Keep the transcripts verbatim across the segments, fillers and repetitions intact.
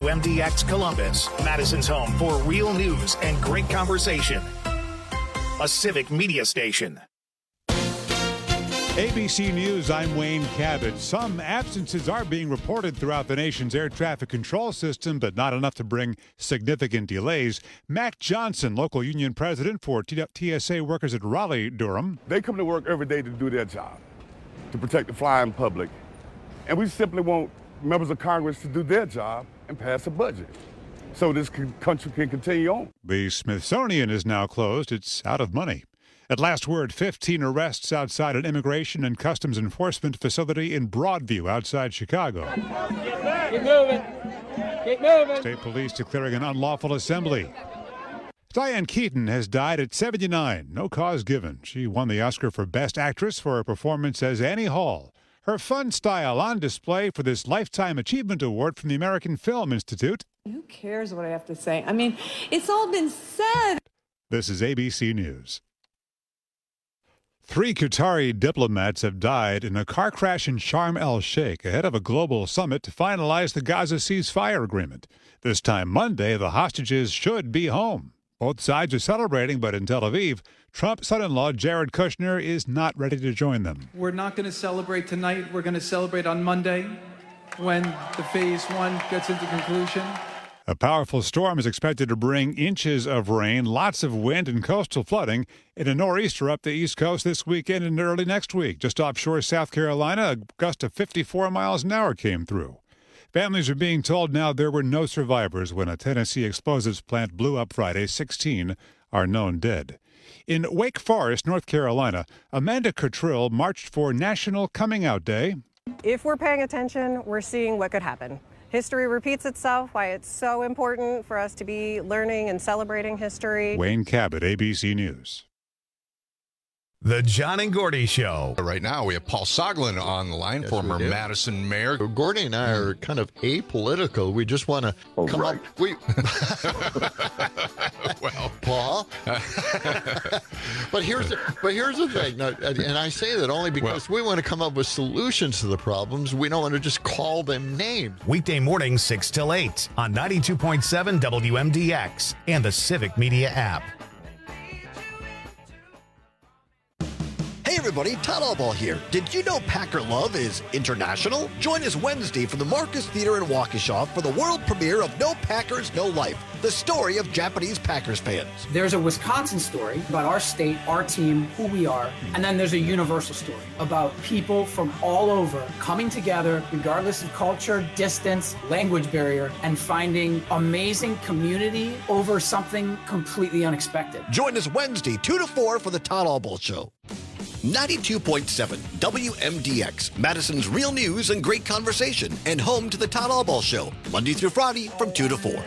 M D X Columbus, Madison's home for real news and great conversation. A Civic Media station. A B C News, I'm Wayne Cabot. Some absences are being reported throughout the nation's air traffic control system, but not enough to bring significant delays. Mac Johnson, local union president for T S A workers at Raleigh-Durham. They come to work every day to do their job, to protect the flying public. And we simply want members of Congress to do their job and pass a budget so this country can continue on. The Smithsonian is now closed. It's out of money. At last word, fifteen arrests outside an immigration and customs enforcement facility in Broadview outside Chicago. Keep moving. Keep moving. State police declaring an unlawful assembly. Diane Keaton has died at seventy-nine. No cause given. She won the Oscar for Best Actress for her performance as Annie Hall. Her fun style on display for this Lifetime Achievement Award from the American Film Institute. Who cares what I have to say? I mean, it's all been said. This is A B C News. Three Qatari diplomats have died in a car crash in Sharm el-Sheikh ahead of a global summit to finalize the Gaza ceasefire agreement. This time Monday, the hostages should be home. Both sides are celebrating, but in Tel Aviv, Trump's son-in-law Jared Kushner is not ready to join them. We're not going to celebrate tonight. We're going to celebrate on Monday when the phase one gets into conclusion. A powerful storm is expected to bring inches of rain, lots of wind, and coastal flooding in a nor'easter up the East Coast this weekend and early next week. Just offshore South Carolina, a gust of fifty-four miles an hour came through. Families are being told now there were no survivors when a Tennessee explosives plant blew up Friday. sixteen are known dead. In Wake Forest, North Carolina, Amanda Cottrell marched for National Coming Out Day. If we're paying attention, we're seeing what could happen. History repeats itself, why it's so important for us to be learning and celebrating history. Wayne Cabot, A B C News. The John and Gordy Show. Right now, we have Paul Soglin on the line, yes, former Madison mayor. Gordy and I are kind of apolitical. We just want to oh, come right. up. We... well, Paul. but here's the, but here's the thing, now, and I say that only because well, we want to come up with solutions to the problems. We don't want to just call them names. Weekday mornings, six till eight on ninety-two point seven W M D X and the Civic Media app. Hey everybody, Todd Allball here. Did you know Packer Love is international? Join us Wednesday from the Marcus Theater in Waukesha for the world premiere of No Packers, No Life, the story of Japanese Packers fans. There's a Wisconsin story about our state, our team, who we are, and then there's a universal story about people from all over coming together, regardless of culture, distance, language barrier, and finding amazing community over something completely unexpected. Join us Wednesday, two to four for the Todd Allball Show. ninety-two point seven W M D X, Madison's real news and great conversation, and home to the Todd Allball Show, Monday through Friday from two to four.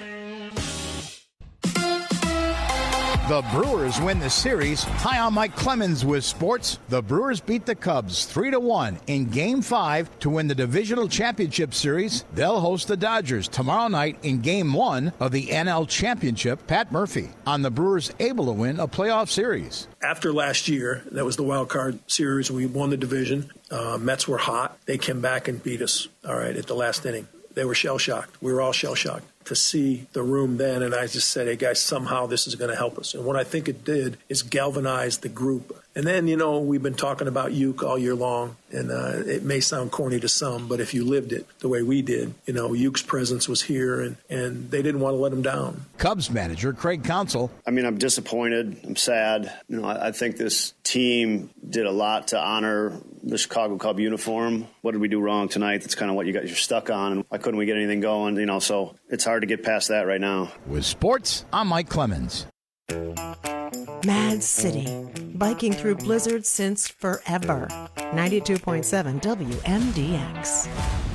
The Brewers win the series. Hi, I'm Mike Clemens with sports. The Brewers beat the Cubs three to one in Game five to win the Divisional Championship Series. They'll host the Dodgers tomorrow night in Game one of the N L Championship. Pat Murphy on the Brewers able to win a playoff series. After last year, that was the wild card series. We won the division. Uh, Mets were hot. They came back and beat us, all right, at the last inning. They were shell-shocked. We were all shell-shocked to see the room then, and I just said, hey, guys, somehow this is going to help us. And what I think it did is galvanize the group. And then, you know, we've been talking about Uke all year long, and uh, it may sound corny to some, but if you lived it the way we did, you know, Uke's presence was here, and, and they didn't want to let him down. Cubs manager Craig Counsell. I mean, I'm disappointed. I'm sad. You know, I, I think this team did a lot to honor the Chicago Cub uniform. What did we do wrong tonight? That's kind of what you got, you're stuck on. Why couldn't we get anything going? You know, so it's hard to get past that right now. With sports, I'm Mike Clemens. Mad City, biking through blizzards since forever. ninety-two point seven W M D X.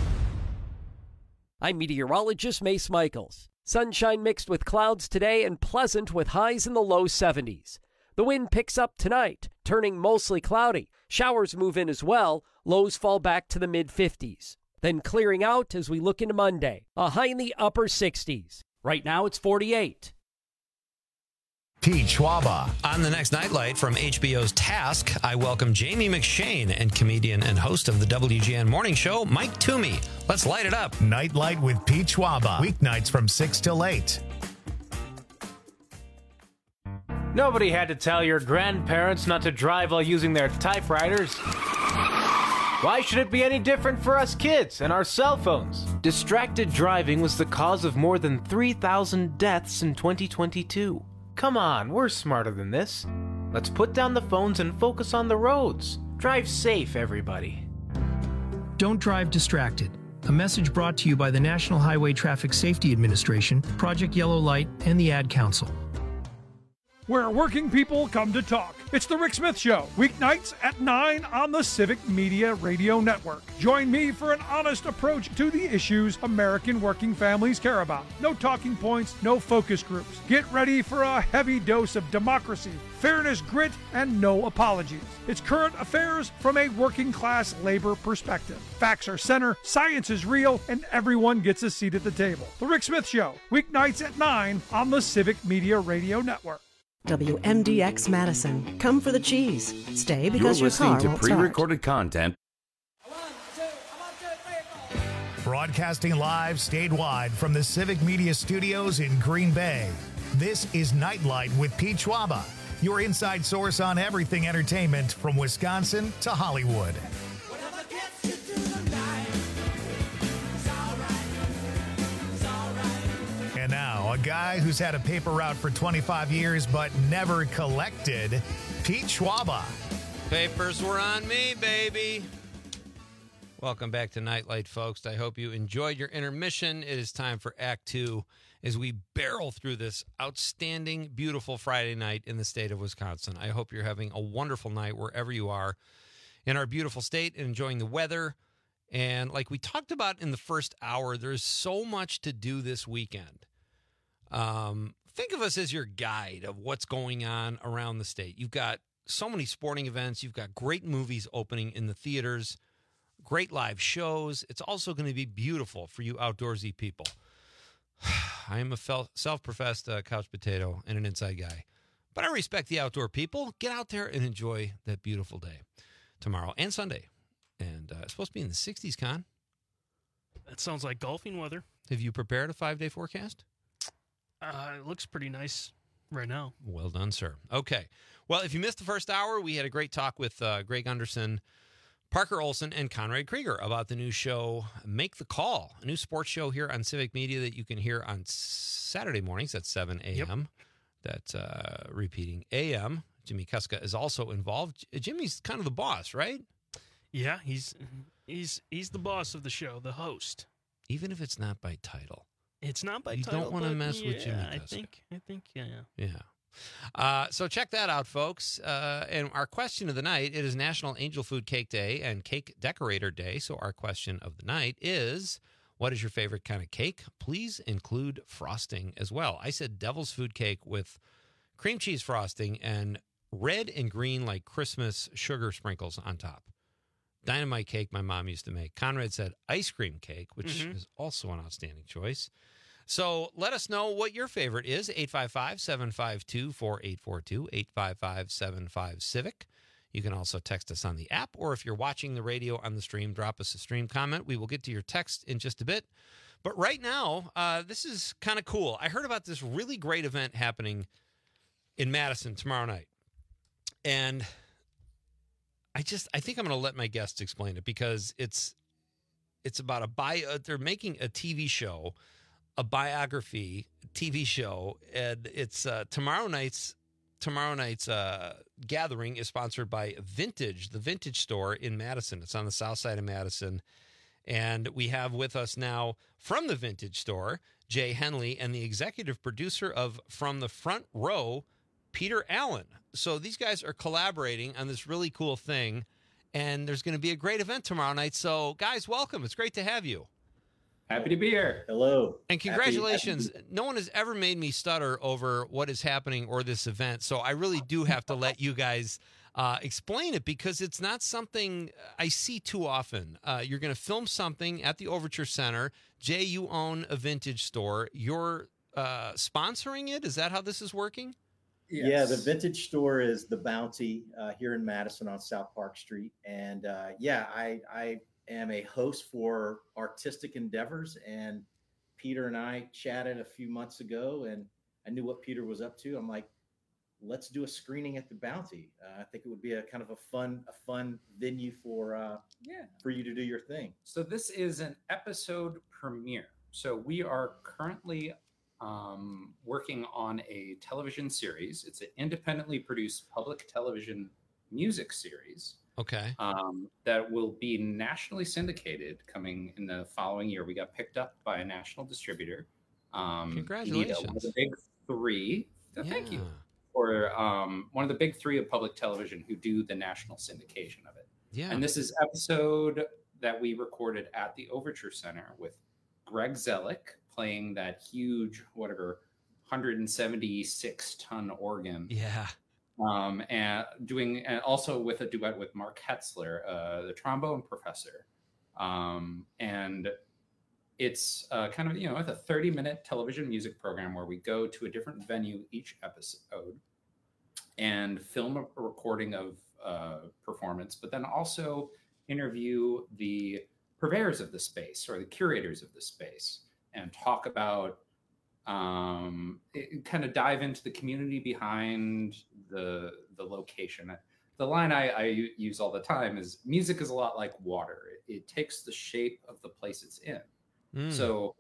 I'm meteorologist Mace Michaels. Sunshine mixed with clouds today and pleasant with highs in the low seventies. The wind picks up tonight, turning mostly cloudy. Showers move in as well. Lows fall back to the mid-fifties. Then clearing out as we look into Monday. A high in the upper sixties. Right now it's forty-eight. Pete Schwaba. On the next Nightlight from H B O's Task, I welcome Jamie McShane and comedian and host of the W G N Morning Show, Mike Toomey. Let's light it up. Nightlight with Pete Schwaba. Weeknights from six till eight. Nobody had to tell your grandparents not to drive while using their typewriters. Why should it be any different for us kids and our cell phones? Distracted driving was the cause of more than three thousand deaths in twenty twenty-two. Come on, we're smarter than this. Let's put down the phones and focus on the roads. Drive safe, everybody. Don't drive distracted. A message brought to you by the National Highway Traffic Safety Administration, Project Yellow Light, and the Ad Council. Where working people come to talk. It's the Rick Smith Show, weeknights at nine on the Civic Media Radio Network. Join me for an honest approach to the issues American working families care about. No talking points, no focus groups. Get ready for a heavy dose of democracy, fairness, grit, and no apologies. It's current affairs from a working class labor perspective. Facts are center, science is real, and everyone gets a seat at the table. The Rick Smith Show, weeknights at nine on the Civic Media Radio Network. W M D X Madison. Come for the cheese. Stay because You're your car listening to won't start. pre-recorded content. Broadcasting live statewide from the Civic Media Studios in Green Bay. This is Nightlight with Pete Schwaba, your inside source on everything entertainment from Wisconsin to Hollywood. And now, a guy who's had a paper route for twenty-five years but never collected, Pete Schwaba. Papers were on me, baby. Welcome back to Nightlight, folks. I hope you enjoyed your intermission. It is time for Act Two as we barrel through this outstanding, beautiful Friday night in the state of Wisconsin. I hope you're having a wonderful night wherever you are in our beautiful state and enjoying the weather. And like we talked about in the first hour, there's so much to do this weekend. Um, think of us as your guide of what's going on around the state. You've got so many sporting events. You've got great movies opening in the theaters, great live shows. It's also going to be beautiful for you outdoorsy people. I am a self-professed uh, couch potato and an inside guy, but I respect the outdoor people. Get out there and enjoy that beautiful day tomorrow and Sunday. And uh, it's supposed to be in the sixties, Con. That sounds like golfing weather. Have you prepared a five-day forecast? Uh, it looks pretty nice right now. Well done, sir. Okay. Well, if you missed the first hour, we had a great talk with uh, Greg Gunderson, Parker Olson, and Conrad Krieger about the new show, Make the Call, a new sports show here on Civic Media that you can hear on Saturday mornings at seven a.m. Yep. That's uh, repeating A M. Jimmy Kuska is also involved. Jimmy's kind of the boss, right? Yeah, he's he's he's the boss of the show, the host. Even if it's not by title. It's not by you title. You don't want to mess yeah, with Jimmy Kuska. I think, I think, yeah. Yeah. Uh, so check that out, folks. Uh, and our question of the night, it is National Angel Food Cake Day and Cake Decorator Day. So our question of the night is, what is your favorite kind of cake? Please include frosting as well. I said devil's food cake with cream cheese frosting and red and green like Christmas sugar sprinkles on top. Dynamite cake my mom used to make. Conrad said ice cream cake, which mm-hmm. is also an outstanding choice. So let us know what your favorite is. eight five five, seven five two, four eight four two, eight five five, seven five, CIVIC. You can also text us on the app, or if you're watching the radio on the stream, drop us a stream comment. We will get to your text in just a bit. But right now, uh, this is kind of cool. I heard about this really great event happening in Madison tomorrow night. And I just, I think I'm going to let my guests explain it because it's, it's about a bio, they're making a T V show, a biography T V show. And it's uh, tomorrow night's, tomorrow night's uh, gathering is sponsored by Vintage, the Vintage Store in Madison. It's on the south side of Madison. And we have with us now from the Vintage Store, Jay Henley, and the executive producer of From the Front Row, Peter Allen. So these guys are collaborating on this really cool thing, and there's going to be a great event tomorrow night. So, guys, welcome. It's great to have you. Happy to be here. Hello. And congratulations. Happy, happy. No one has ever made me stutter over what is happening or this event, so I really do have to let you guys uh, explain it because it's not something I see too often. Uh, you're going to film something at the Overture Center. Jay, you own a Vintage Store. You're uh, sponsoring it? Is that how this is working? Yeah, the vintage store is the Bounty uh, here in Madison on South Park Street. And uh, yeah, I, I am a host for Artistic Endeavors. And Peter and I chatted a few months ago, and I knew what Peter was up to. I'm like, let's do a screening at the Bounty. Uh, I think it would be a kind of a fun, a fun venue for uh, yeah for you to do your thing. So this is an episode premiere. So we are currently um, working on a television series. It's an independently produced public television music series. Okay. Um, that will be nationally syndicated coming in the following year. We got picked up by a national distributor. Um, Congratulations. Nita, one of the big three. So Thank you. Yeah. For um, one of the big three of public television who do the national syndication of it. Yeah. And this is episode that we recorded at the Overture Center with Greg Zellick playing that huge, whatever, one hundred seventy-six ton organ. Yeah. Um, and doing, and also with a duet with Mark Hetzler, uh, the trombone professor. Um, and it's uh, kind of, you know, it's a thirty minute television music program where we go to a different venue each episode and film a recording of uh, performance, but then also interview the purveyors of the space or the curators of the space and talk about, um, it, kind of dive into the community behind the the location. The line I, I use all the time is music is a lot like water. It, it takes the shape of the place it's in. Mm. So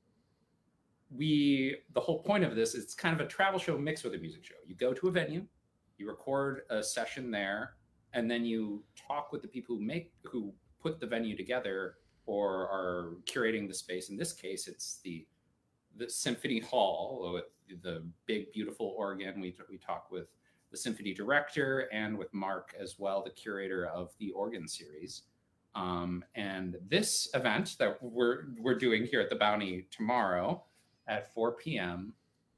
we, the whole point of this is it's kind of a travel show mixed with a music show. You go to a venue, you record a session there, and then you talk with the people who make, who put the venue together or are curating the space. In this case, it's the the Symphony Hall with the big, beautiful organ. We we talk with the symphony director and with Mark as well, the curator of the organ series. Um, and this event that we're we're doing here at the Bounty tomorrow at four p.m.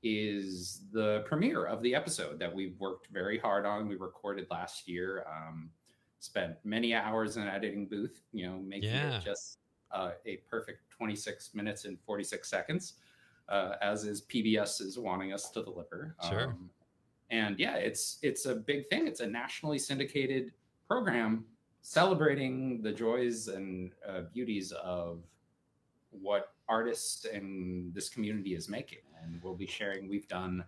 is the premiere of the episode that we worked very hard on. We recorded last year, um, spent many hours in an editing booth, you know, making Yeah. it just uh, a perfect twenty-six minutes and forty-six seconds, uh, as is P B S is wanting us to deliver. Sure. Um, and yeah, it's it's a big thing. It's a nationally syndicated program celebrating the joys and uh, beauties of what artists and this community is making. And we'll be sharing, we've done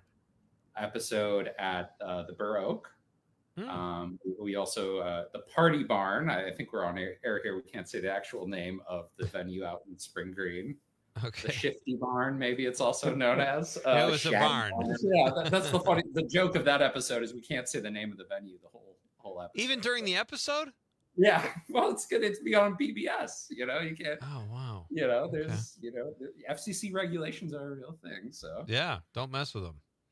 episode at uh, the Burr Oak. Hmm. Um, we also, uh, the Party Barn, I think we're on air air here. We can't say the actual name of the venue out in Spring Green. Okay. The Shifty Barn, maybe it's also known as. It was a Shag barn. Yeah, that, that's the funny, the joke of that episode is we can't say the name of the venue the whole whole episode. Even during the episode? Yeah, well, it's good. It's be on B B S. You know, you can't. Oh wow. You know, there's, you know, the F C C regulations are a real thing. So Yeah, don't mess with them.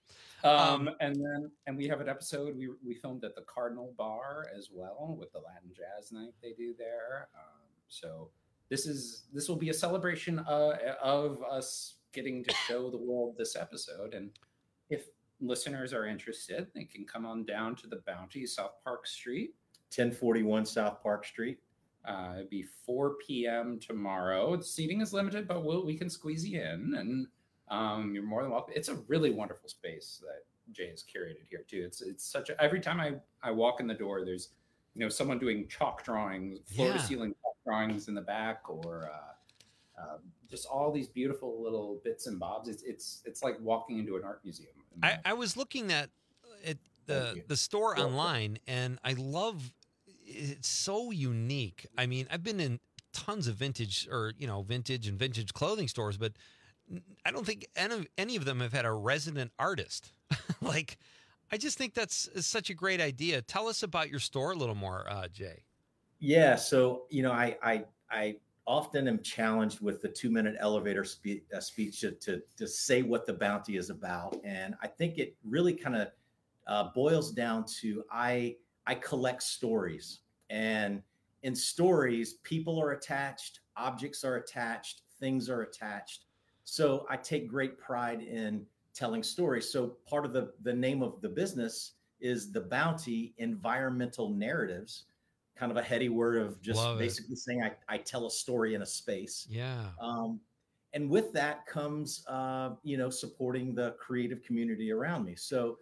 Um, and then, and we have an episode we we filmed at the Cardinal Bar as well with the Latin Jazz Night they do there. Um, so this is this will be a celebration uh, of us getting to show the world this episode. And if listeners are interested, they can come on down to the Bounty, South Park Street. ten forty-one South Park Street. Uh, it'd be four p.m. tomorrow. The seating is limited, but we'll, we can squeeze you in, and um, you're more than welcome. It's a really wonderful space that Jay has curated here too. It's it's such a, every time I, I walk in the door, there's, you know, someone doing chalk drawings, floor to Yeah. ceiling chalk drawings in the back, or uh, uh, just all these beautiful little bits and bobs. It's it's it's like walking into an art museum. I, I was looking at at the the store online, and I love it's so unique. I mean, I've been in tons of vintage or you know vintage and vintage clothing stores, but I don't think any of, any of them have had a resident artist. Like, I just think that's is such a great idea. Tell us about your store a little more, uh, Jay. Yeah, so you know, I I I often am challenged with the two minute elevator spe- uh, speech to, to to say what the Bounty is about, and I think it really kind of uh, boils down to I I collect stories, and in stories, people are attached, objects are attached, things are attached. So I take great pride in telling stories. So part of the the name of the business is the Bounty Environmental Narratives. Kind of a heady word of just Love it. basically saying I, I tell a story in a space. Yeah. Um, and with that comes, uh, you know, supporting the creative community around me. So,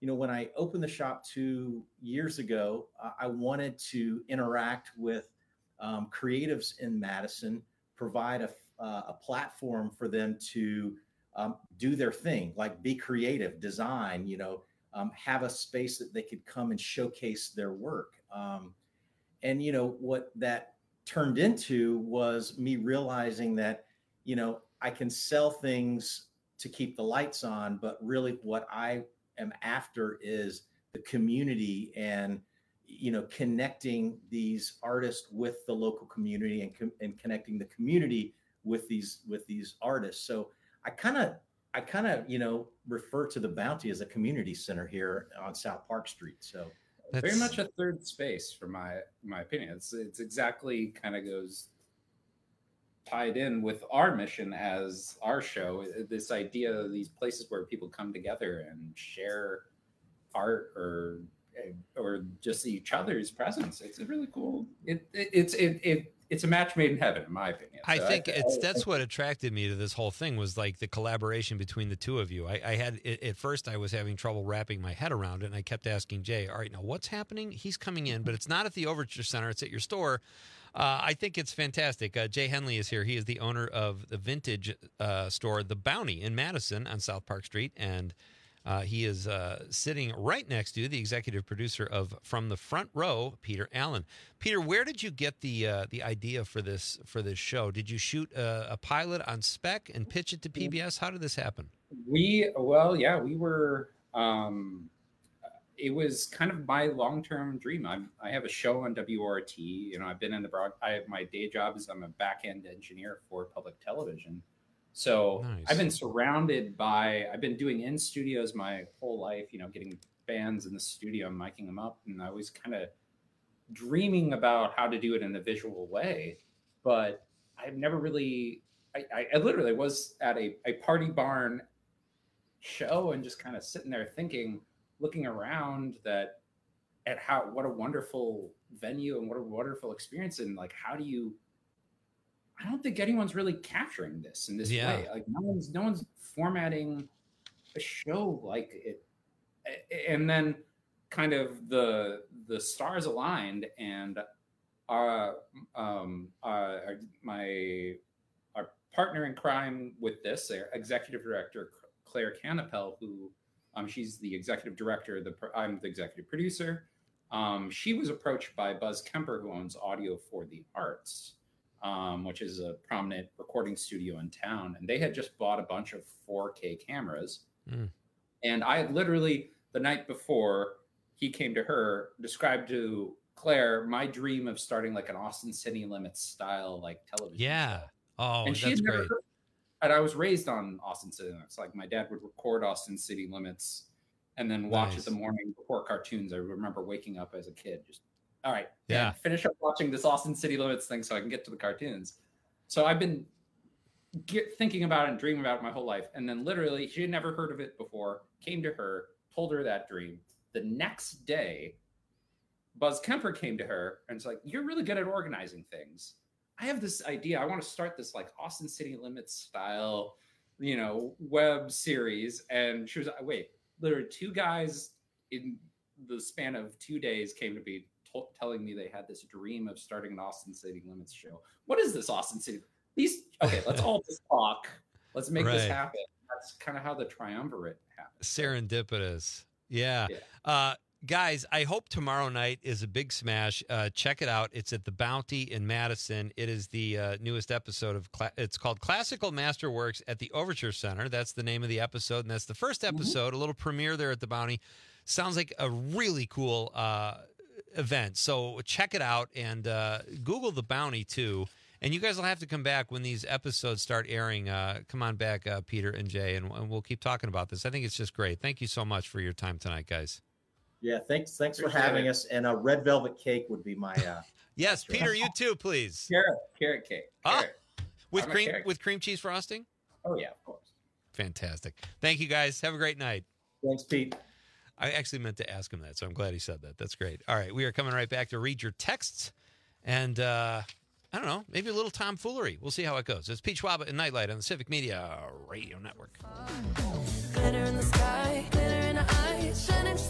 you know, when I opened the shop two years ago, uh, I wanted to interact with um, creatives in Madison, provide a, uh, a platform for them to um, do their thing, like be creative, design, you know, um, have a space that they could come and showcase their work. Um, and, you know, what that turned into was me realizing that, you know, I can sell things to keep the lights on, but really what I am after is the community and, you know, connecting these artists with the local community and, com- and connecting the community with these, with these artists. So I kind of, I kind of, you know, refer to the Bounty as a community center here on South Park Street. So That's... very much a third space for my, my opinion. It's, it's exactly kind of goes tied in with our mission as our show, this idea of these places where people come together and share art or or just each other's presence. It's really cool. It, it it's it, it it's a match made in heaven, in my opinion. I so think I, it's I, that's I, what attracted me to this whole thing was like the collaboration between the two of you. I, I had at first I was having trouble wrapping my head around it, and I kept asking Jay, "All right, now what's happening? He's coming in, but it's not at the Overture Center; it's at your store." Uh, I think it's fantastic. Uh, Jay Henley is here. He is the owner of the vintage uh, store, The Bounty, in Madison on South Park Street, and uh, he is uh, sitting right next to the executive producer of From the Front Row, Peter Allen. Peter, where did you get the uh, the idea for this for this show? Did you shoot a, a pilot on spec and pitch it to P B S? How did this happen? We well, yeah, we were. Um, it was kind of my long-term dream. I'm, I have a show on W R T. You know, I've been in the broad. I have my day job is I'm a back-end engineer for public television. So nice. I've been surrounded by. I've been doing in studios my whole life. You know, getting bands in the studio, miking them up, and I was kind of dreaming about how to do it in a visual way. But I've never really. I, I, I literally was at a, a party barn show and just kind of sitting there thinking. Looking around that at how what a wonderful venue and what a wonderful experience, and like how do you I don't think anyone's really capturing this in this yeah. way. Like no one's no one's formatting a show like it. And then kind of the the stars aligned, and our um uh my our partner in crime with this, our executive director Claire Canapel, who Um, she's the executive director. The I'm the executive producer. Um, she was approached by Buzz Kemper, who owns Audio for the Arts, um, which is a prominent recording studio in town. And they had just bought a bunch of four K cameras. Mm. And I had literally, the night before he came to her, described to Claire my dream of starting like an Austin City Limits style like television. Yeah. show. Oh, and she that's had never great. heard, and I was raised on Austin City Limits. Like my dad would record Austin City Limits and then watch Nice. it the morning before cartoons. I remember waking up as a kid, just, all right, Yeah. Dad, finish up watching this Austin City Limits thing so I can get to the cartoons. So I've been get, thinking about it and dreaming about it my whole life. And then literally, she had never heard of it before, came to her, told her that dream. The next day, Buzz Kemper came to her and was like, you're really good at organizing things. I have this idea. I want to start this like Austin City Limits style, you know, web series. And she was like, wait, literally two guys in the span of two days came to be to- telling me they had this dream of starting an Austin City Limits show. What is this Austin City? These, okay, let's all just talk. Let's make this Right. happen. That's kind of how the triumvirate happened. Serendipitous. Yeah. Yeah. Uh, guys, I hope tomorrow night is a big smash. Uh, check it out. It's at the Bounty in Madison. It is the uh, newest episode of, Cla- it's called Classical Masterworks at the Overture Center. That's the name of the episode, and that's the first episode, mm-hmm. a little premiere there at the Bounty. Sounds like a really cool uh, event. So check it out, and uh, Google the Bounty, too. And you guys will have to come back when these episodes start airing. Uh, come on back, uh, Peter and Jay, and, and we'll keep talking about this. I think it's just great. Thank you so much for your time tonight, guys. Yeah, thanks. Thanks for Appreciate having it. us. And a red velvet cake would be my. Uh, Yes, Peter, you too, please. Carrot, carrot cake. Ah, Carrot. with I'm a cream carrot. with cream cheese frosting. Oh yeah, of course. Fantastic. Thank you, guys. Have a great night. Thanks, Pete. I actually meant to ask him that, so I'm glad he said that. That's great. All right, we are coming right back to read your texts, and uh, I don't know, maybe a little tomfoolery. We'll see how it goes. It's Pete Schwab and Nightlight on the Civic Media Radio Network. Glitter in the sky, glitter in the eyes, shining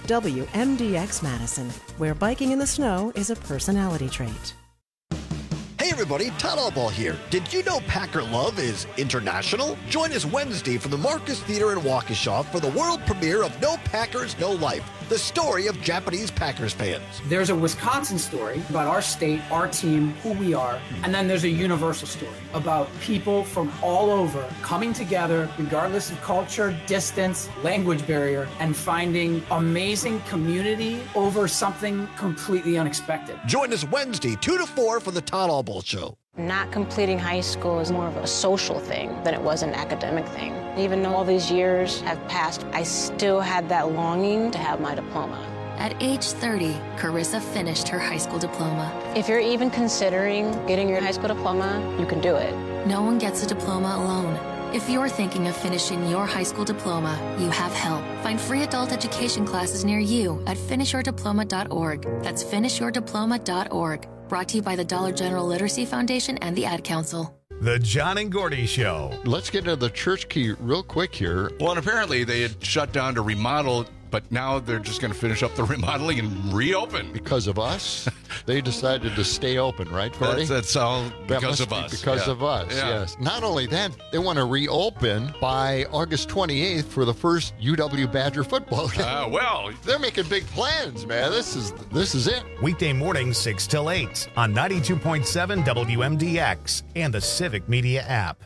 W M D X Madison, where biking in the snow is a personality trait. Hey everybody, Todd Allball here. Did you know Packer Love is international? Join us Wednesday from the Marcus Theater in Waukesha for the world premiere of No Packers, No Life, the story of Japanese Packers fans. There's a Wisconsin story about our state, our team, who we are, and then there's a universal story about people from all over coming together, regardless of culture, distance, language barrier, and finding amazing community over something completely unexpected. Join us Wednesday, two to four for the Todd Allball Show. Not completing high school is more of a social thing than it was an academic thing. Even though all these years have passed, I still had that longing to have my diploma. At age thirty, Carissa finished her high school diploma. If you're even considering getting your high school diploma, you can do it. No one gets a diploma alone. If you're thinking of finishing your high school diploma, you have help. Find free adult education classes near you at finish your diploma dot org. That's finish your diploma dot org. Brought to you by the Dollar General Literacy Foundation and the Ad Council. The John and Gordy Show. Let's get into the church key real quick here. Well, and apparently they had shut down to remodel, but now they're just going to finish up the remodeling and reopen. Because of us, they decided to stay open, right, Gordy? That's, that's all That because must of be us. Because Yeah. of us, Yeah. yes. Not only that, they want to reopen by August twenty-eighth for the first U W Badger football game. Uh, well, they're making big plans, man. This is this is it. Weekday mornings, six till eight on ninety-two point seven W M D X and the Civic Media app.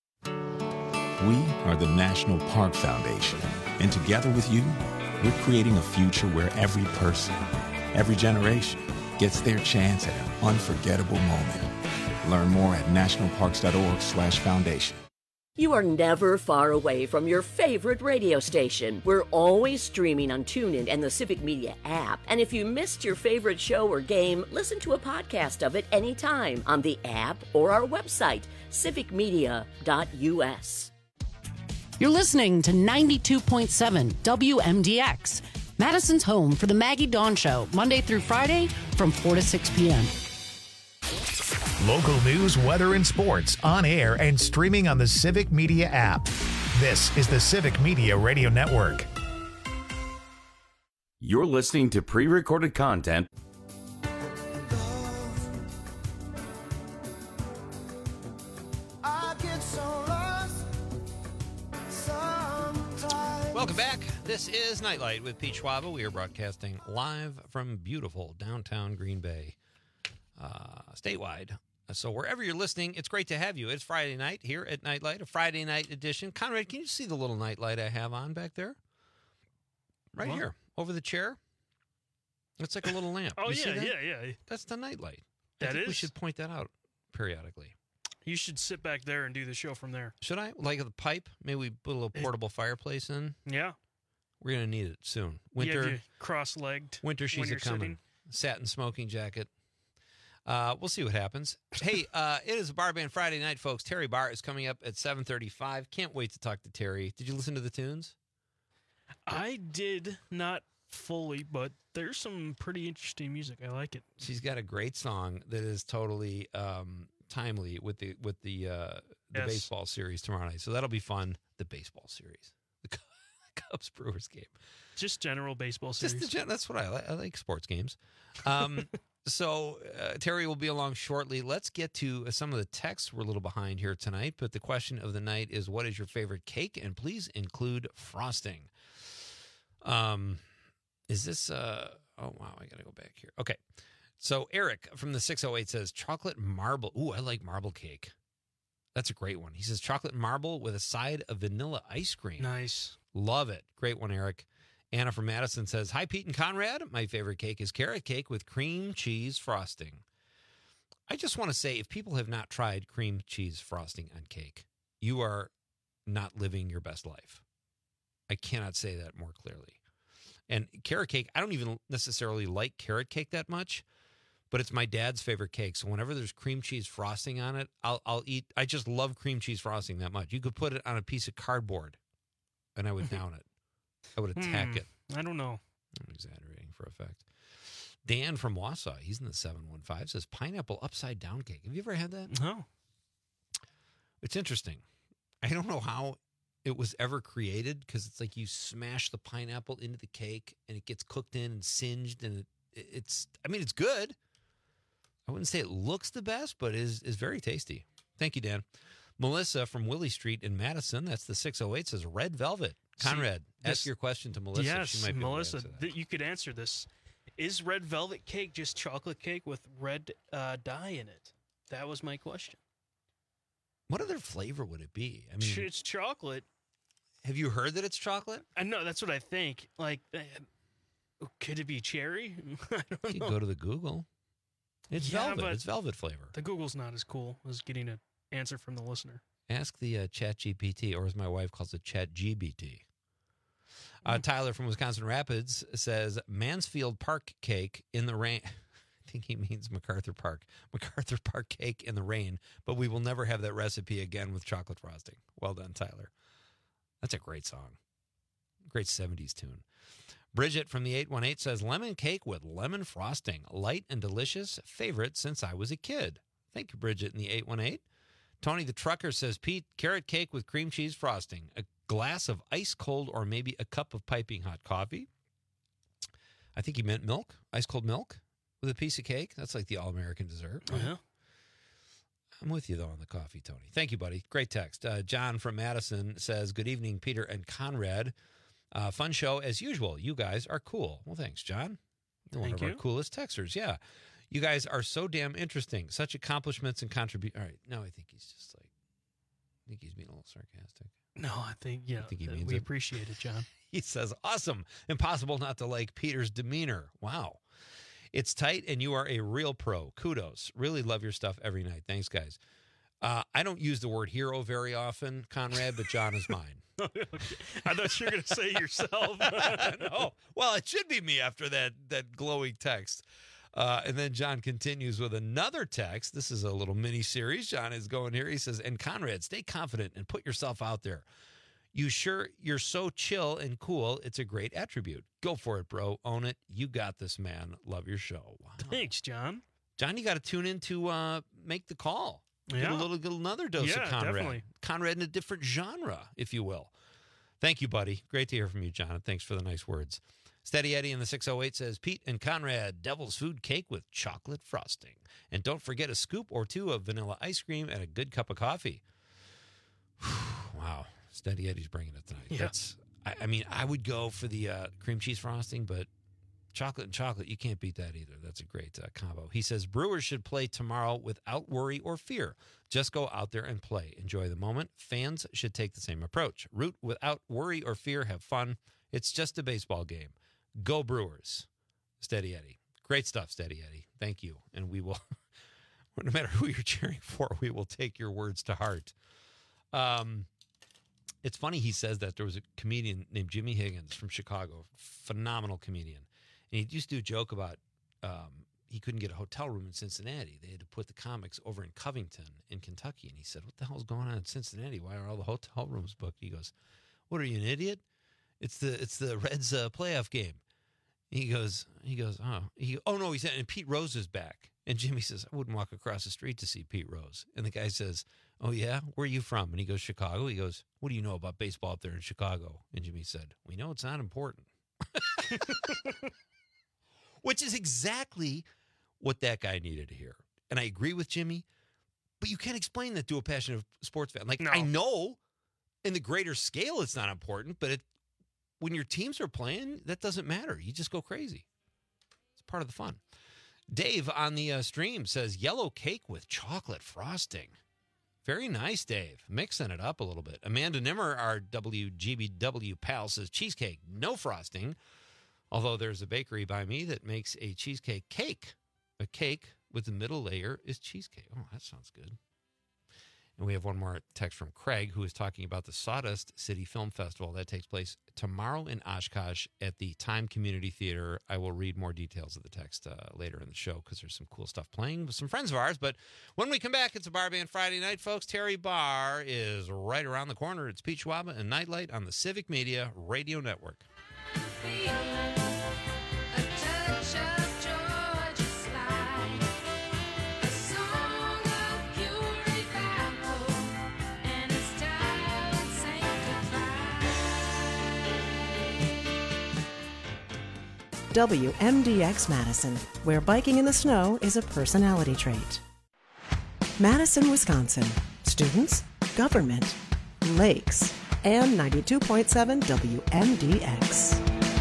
We are the National Park Foundation, and together with you, we're creating a future where every person, every generation, gets their chance at an unforgettable moment. Learn more at national parks dot org slash foundation. You are never far away from your favorite radio station. We're always streaming on TuneIn and the Civic Media app. And if you missed your favorite show or game, listen to a podcast of it anytime on the app or our website, civic media dot U S. You're listening to ninety-two point seven W M D X, Madison's home for the Maggie Dawn Show, Monday through Friday from four to six p.m. Local news, weather, and sports on air and streaming on the Civic Media app. This is the Civic Media Radio Network. You're listening to pre-recorded content. Welcome back. This is Nightlight with Pete Schwaba. We are broadcasting live from beautiful downtown Green Bay, uh, statewide. So wherever you're listening, it's great to have you. It's Friday night here at Nightlight, a Friday night edition. Conrad, can you see the little nightlight I have on back there? Right What? here, over the chair. It's like a little lamp. Oh, You see yeah, that? yeah, yeah. That's the nightlight. I That think We is? should point that out periodically. You should sit back there and do the show from there. Should I? Like the pipe? Maybe we put a little portable fireplace in? Yeah. We're going to need it soon. You have Winter. you cross-legged. Winter, when she's a you're coming. sitting. Satin smoking jacket. Uh, we'll see what happens. Hey, uh, it is a Bar Band Friday night, folks. Terry Barr is coming up at seven thirty-five. Can't wait to talk to Terry. Did you listen to the tunes? I did not fully, but there's some pretty interesting music. I like it. She's got a great song that is totally um, timely with the with the uh, the Yes. baseball series tomorrow night. So that'll be fun. The baseball series, the Cubs Brewers game. Just general baseball series. Just the gen- that's what I like. I like sports games. Um, so uh, Terry will be along shortly. Let's get to uh, some of the texts. We're a little behind here tonight, but the question of the night is, what is your favorite cake? And please include frosting. Um, is this? Uh, oh wow, I got to go back here. Okay, so Eric from the six oh eight says chocolate marble. Ooh, I like marble cake. That's a great one. He says chocolate marble with a side of vanilla ice cream. Nice. Love it. Great one, Eric. Anna from Madison says, hi, Pete and Conrad. My favorite cake is carrot cake with cream cheese frosting. I just want to say, if people have not tried cream cheese frosting on cake, you are not living your best life. I cannot say that more clearly. And carrot cake, I don't even necessarily like carrot cake that much, but it's my dad's favorite cake. So whenever there's cream cheese frosting on it, I'll, I'll eat. I just love cream cheese frosting that much. You could put it on a piece of cardboard, and I would down it. I would attack Hmm, it. I don't know. I'm exaggerating for effect. Dan from Wausau, he's in the seven one five, says pineapple upside down cake. Have you ever had that? No. It's interesting. I don't know how it was ever created, because it's like you smash the pineapple into the cake and it gets cooked in and singed, and it, it's, I mean, it's good. I wouldn't say it looks the best, but is is very tasty. Thank you, Dan. Melissa from Willie Street in Madison, that's the six oh eight, says red velvet. Conrad, See, ask this, your question to Melissa. Yes, she might be Melissa, able to answer that. th- you could answer this. Is red velvet cake just chocolate cake with red uh, dye in it? That was my question. What other flavor would it be? I mean, Ch- it's chocolate. Have you heard that it's chocolate? I know, that's what I think. Like, uh, could it be cherry? I don't You know. can go to the Google. It's Yeah, velvet. but It's velvet flavor. The Google's not as cool as getting an answer from the listener. Ask the uh, Chat G P T, or as my wife calls it, Chat G B T. Uh, Tyler from Wisconsin Rapids says Mansfield Park cake in the rain. I think he means MacArthur Park. MacArthur Park cake in the rain, but we will never have that recipe again with chocolate frosting. Well done, Tyler. That's a great song. Great seventies tune. Bridget from the eight one eight says lemon cake with lemon frosting. Light and delicious. Favorite since I was a kid. Thank you, Bridget in the eight one eight. Tony the Trucker says, Pete, carrot cake with cream cheese frosting. A glass of ice cold or maybe a cup of piping hot coffee. I think he meant milk. Ice cold milk with a piece of cake. That's like the all-American dessert. Right? Uh-huh. I'm with you, though, on the coffee, Tony. Thank you, buddy. Great text. Uh, John from Madison says, good evening, Peter and Conrad. Uh, fun show as usual. You guys are cool. Well, thanks, John. You're one Thank of you. our coolest texters. Yeah. You guys are so damn interesting. Such accomplishments and contribute. All right. Now I think he's just like, I think he's being a little sarcastic. No, I think, yeah, think he uh, means we it. appreciate it, John. He says, awesome. Impossible not to like Peter's demeanor. Wow. It's tight and you are a real pro. Kudos. Really love your stuff every night. Thanks, guys. Uh, I don't use the word hero very often, Conrad, but John is mine. I thought you were going to say yourself. No. Well, it should be me after that that glowing text. Uh, and then John continues with another text. This is a little mini series. John is going here. He says, and Conrad, stay confident and put yourself out there. You sure you're so chill and cool. It's a great attribute. Go for it, bro. Own it. You got this, man. Love your show. Wow. Thanks, John. John, you got to tune in to uh, make the call. Get Yeah. a little, get another dose Yeah, of Conrad. definitely. Conrad in a different genre, if you will. Thank you, buddy. Great to hear from you, John. And thanks for the nice words. Steady Eddie in the six oh eight says, Pete and Conrad, Devil's Food cake with chocolate frosting. And don't forget a scoop or two of vanilla ice cream and a good cup of coffee. Wow. Steady Eddie's bringing it tonight. Yeah. That's, I, I mean, I would go for the uh, cream cheese frosting, but chocolate and chocolate, you can't beat that either. That's a great uh, combo. He says, Brewers should play tomorrow without worry or fear. Just go out there and play. Enjoy the moment. Fans should take the same approach. Root without worry or fear. Have fun. It's just a baseball game. Go Brewers. Steady Eddie. Great stuff, Steady Eddie. Thank you. And we will, no matter who you're cheering for, we will take your words to heart. Um, it's funny he says that. There was a comedian named Jimmy Higgins from Chicago, phenomenal comedian. And he used to do a joke about um, he couldn't get a hotel room in Cincinnati. They had to put the comics over in Covington in Kentucky. And he said, what the hell's going on in Cincinnati? Why are all the hotel rooms booked? He goes, what, are you an idiot? It's the it's the Reds uh, playoff game. He goes, he goes, oh, he, oh no, he said, and Pete Rose is back. And Jimmy says, I wouldn't walk across the street to see Pete Rose. And the guy says, oh yeah, where are you from? And he goes, Chicago. He goes, what do you know about baseball up there in Chicago? And Jimmy said, we know it's not important. Which is exactly what that guy needed to hear. And I agree with Jimmy, but you can't explain that to a passionate sports fan. Like, No. I know in the greater scale it's not important, but it, when your teams are playing, that doesn't matter. You just go crazy. It's part of the fun. Dave on the uh, stream says, yellow cake with chocolate frosting. Very nice, Dave. Mixing it up a little bit. Amanda Nimmer, our W G B W pal, says, cheesecake, no frosting. Although there's a bakery by me that makes a cheesecake cake. A cake with the middle layer is cheesecake. Oh, that sounds good. And we have one more text from Craig, who is talking about the Sawdust City Film Festival. That takes place tomorrow in Oshkosh at the Time Community Theater. I will read more details of the text uh, later in the show because there's some cool stuff playing with some friends of ours. But when we come back, it's a Bar Band Friday night, folks. Terry Barr is right around the corner. It's Pete Schwaba and Nightlight on the Civic Media Radio Network. And it's time, it's sanctified. W M D X Madison, where biking in the snow is a personality trait. Madison, Wisconsin. Students, government, lakes, and ninety-two point seven W M D X.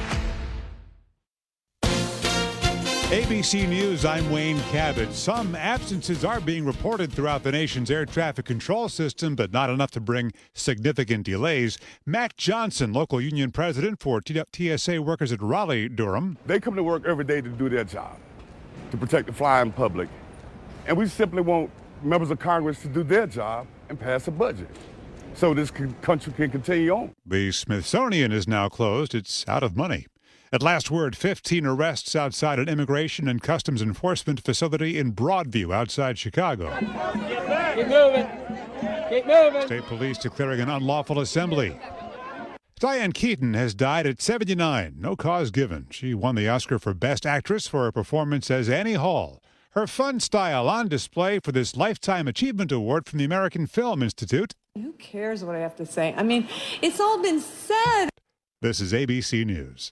A B C News, I'm Wayne Cabot. Some absences are being reported throughout the nation's air traffic control system, but not enough to bring significant delays. Matt Johnson, local union president for T S A workers at Raleigh-Durham. They come to work every day to do their job, to protect the flying public. And we simply want members of Congress to do their job and pass a budget so this country can continue on. The Smithsonian is now closed. It's out of money. At last word, fifteen arrests outside an immigration and customs enforcement facility in Broadview outside Chicago. Keep moving. Keep moving. State police declaring an unlawful assembly. Diane Keaton has died at seventy-nine. No cause given. She won the Oscar for Best Actress for her performance as Annie Hall. Her fun style on display for this Lifetime Achievement Award from the American Film Institute. Who cares what I have to say? I mean, it's all been said. This is A B C News.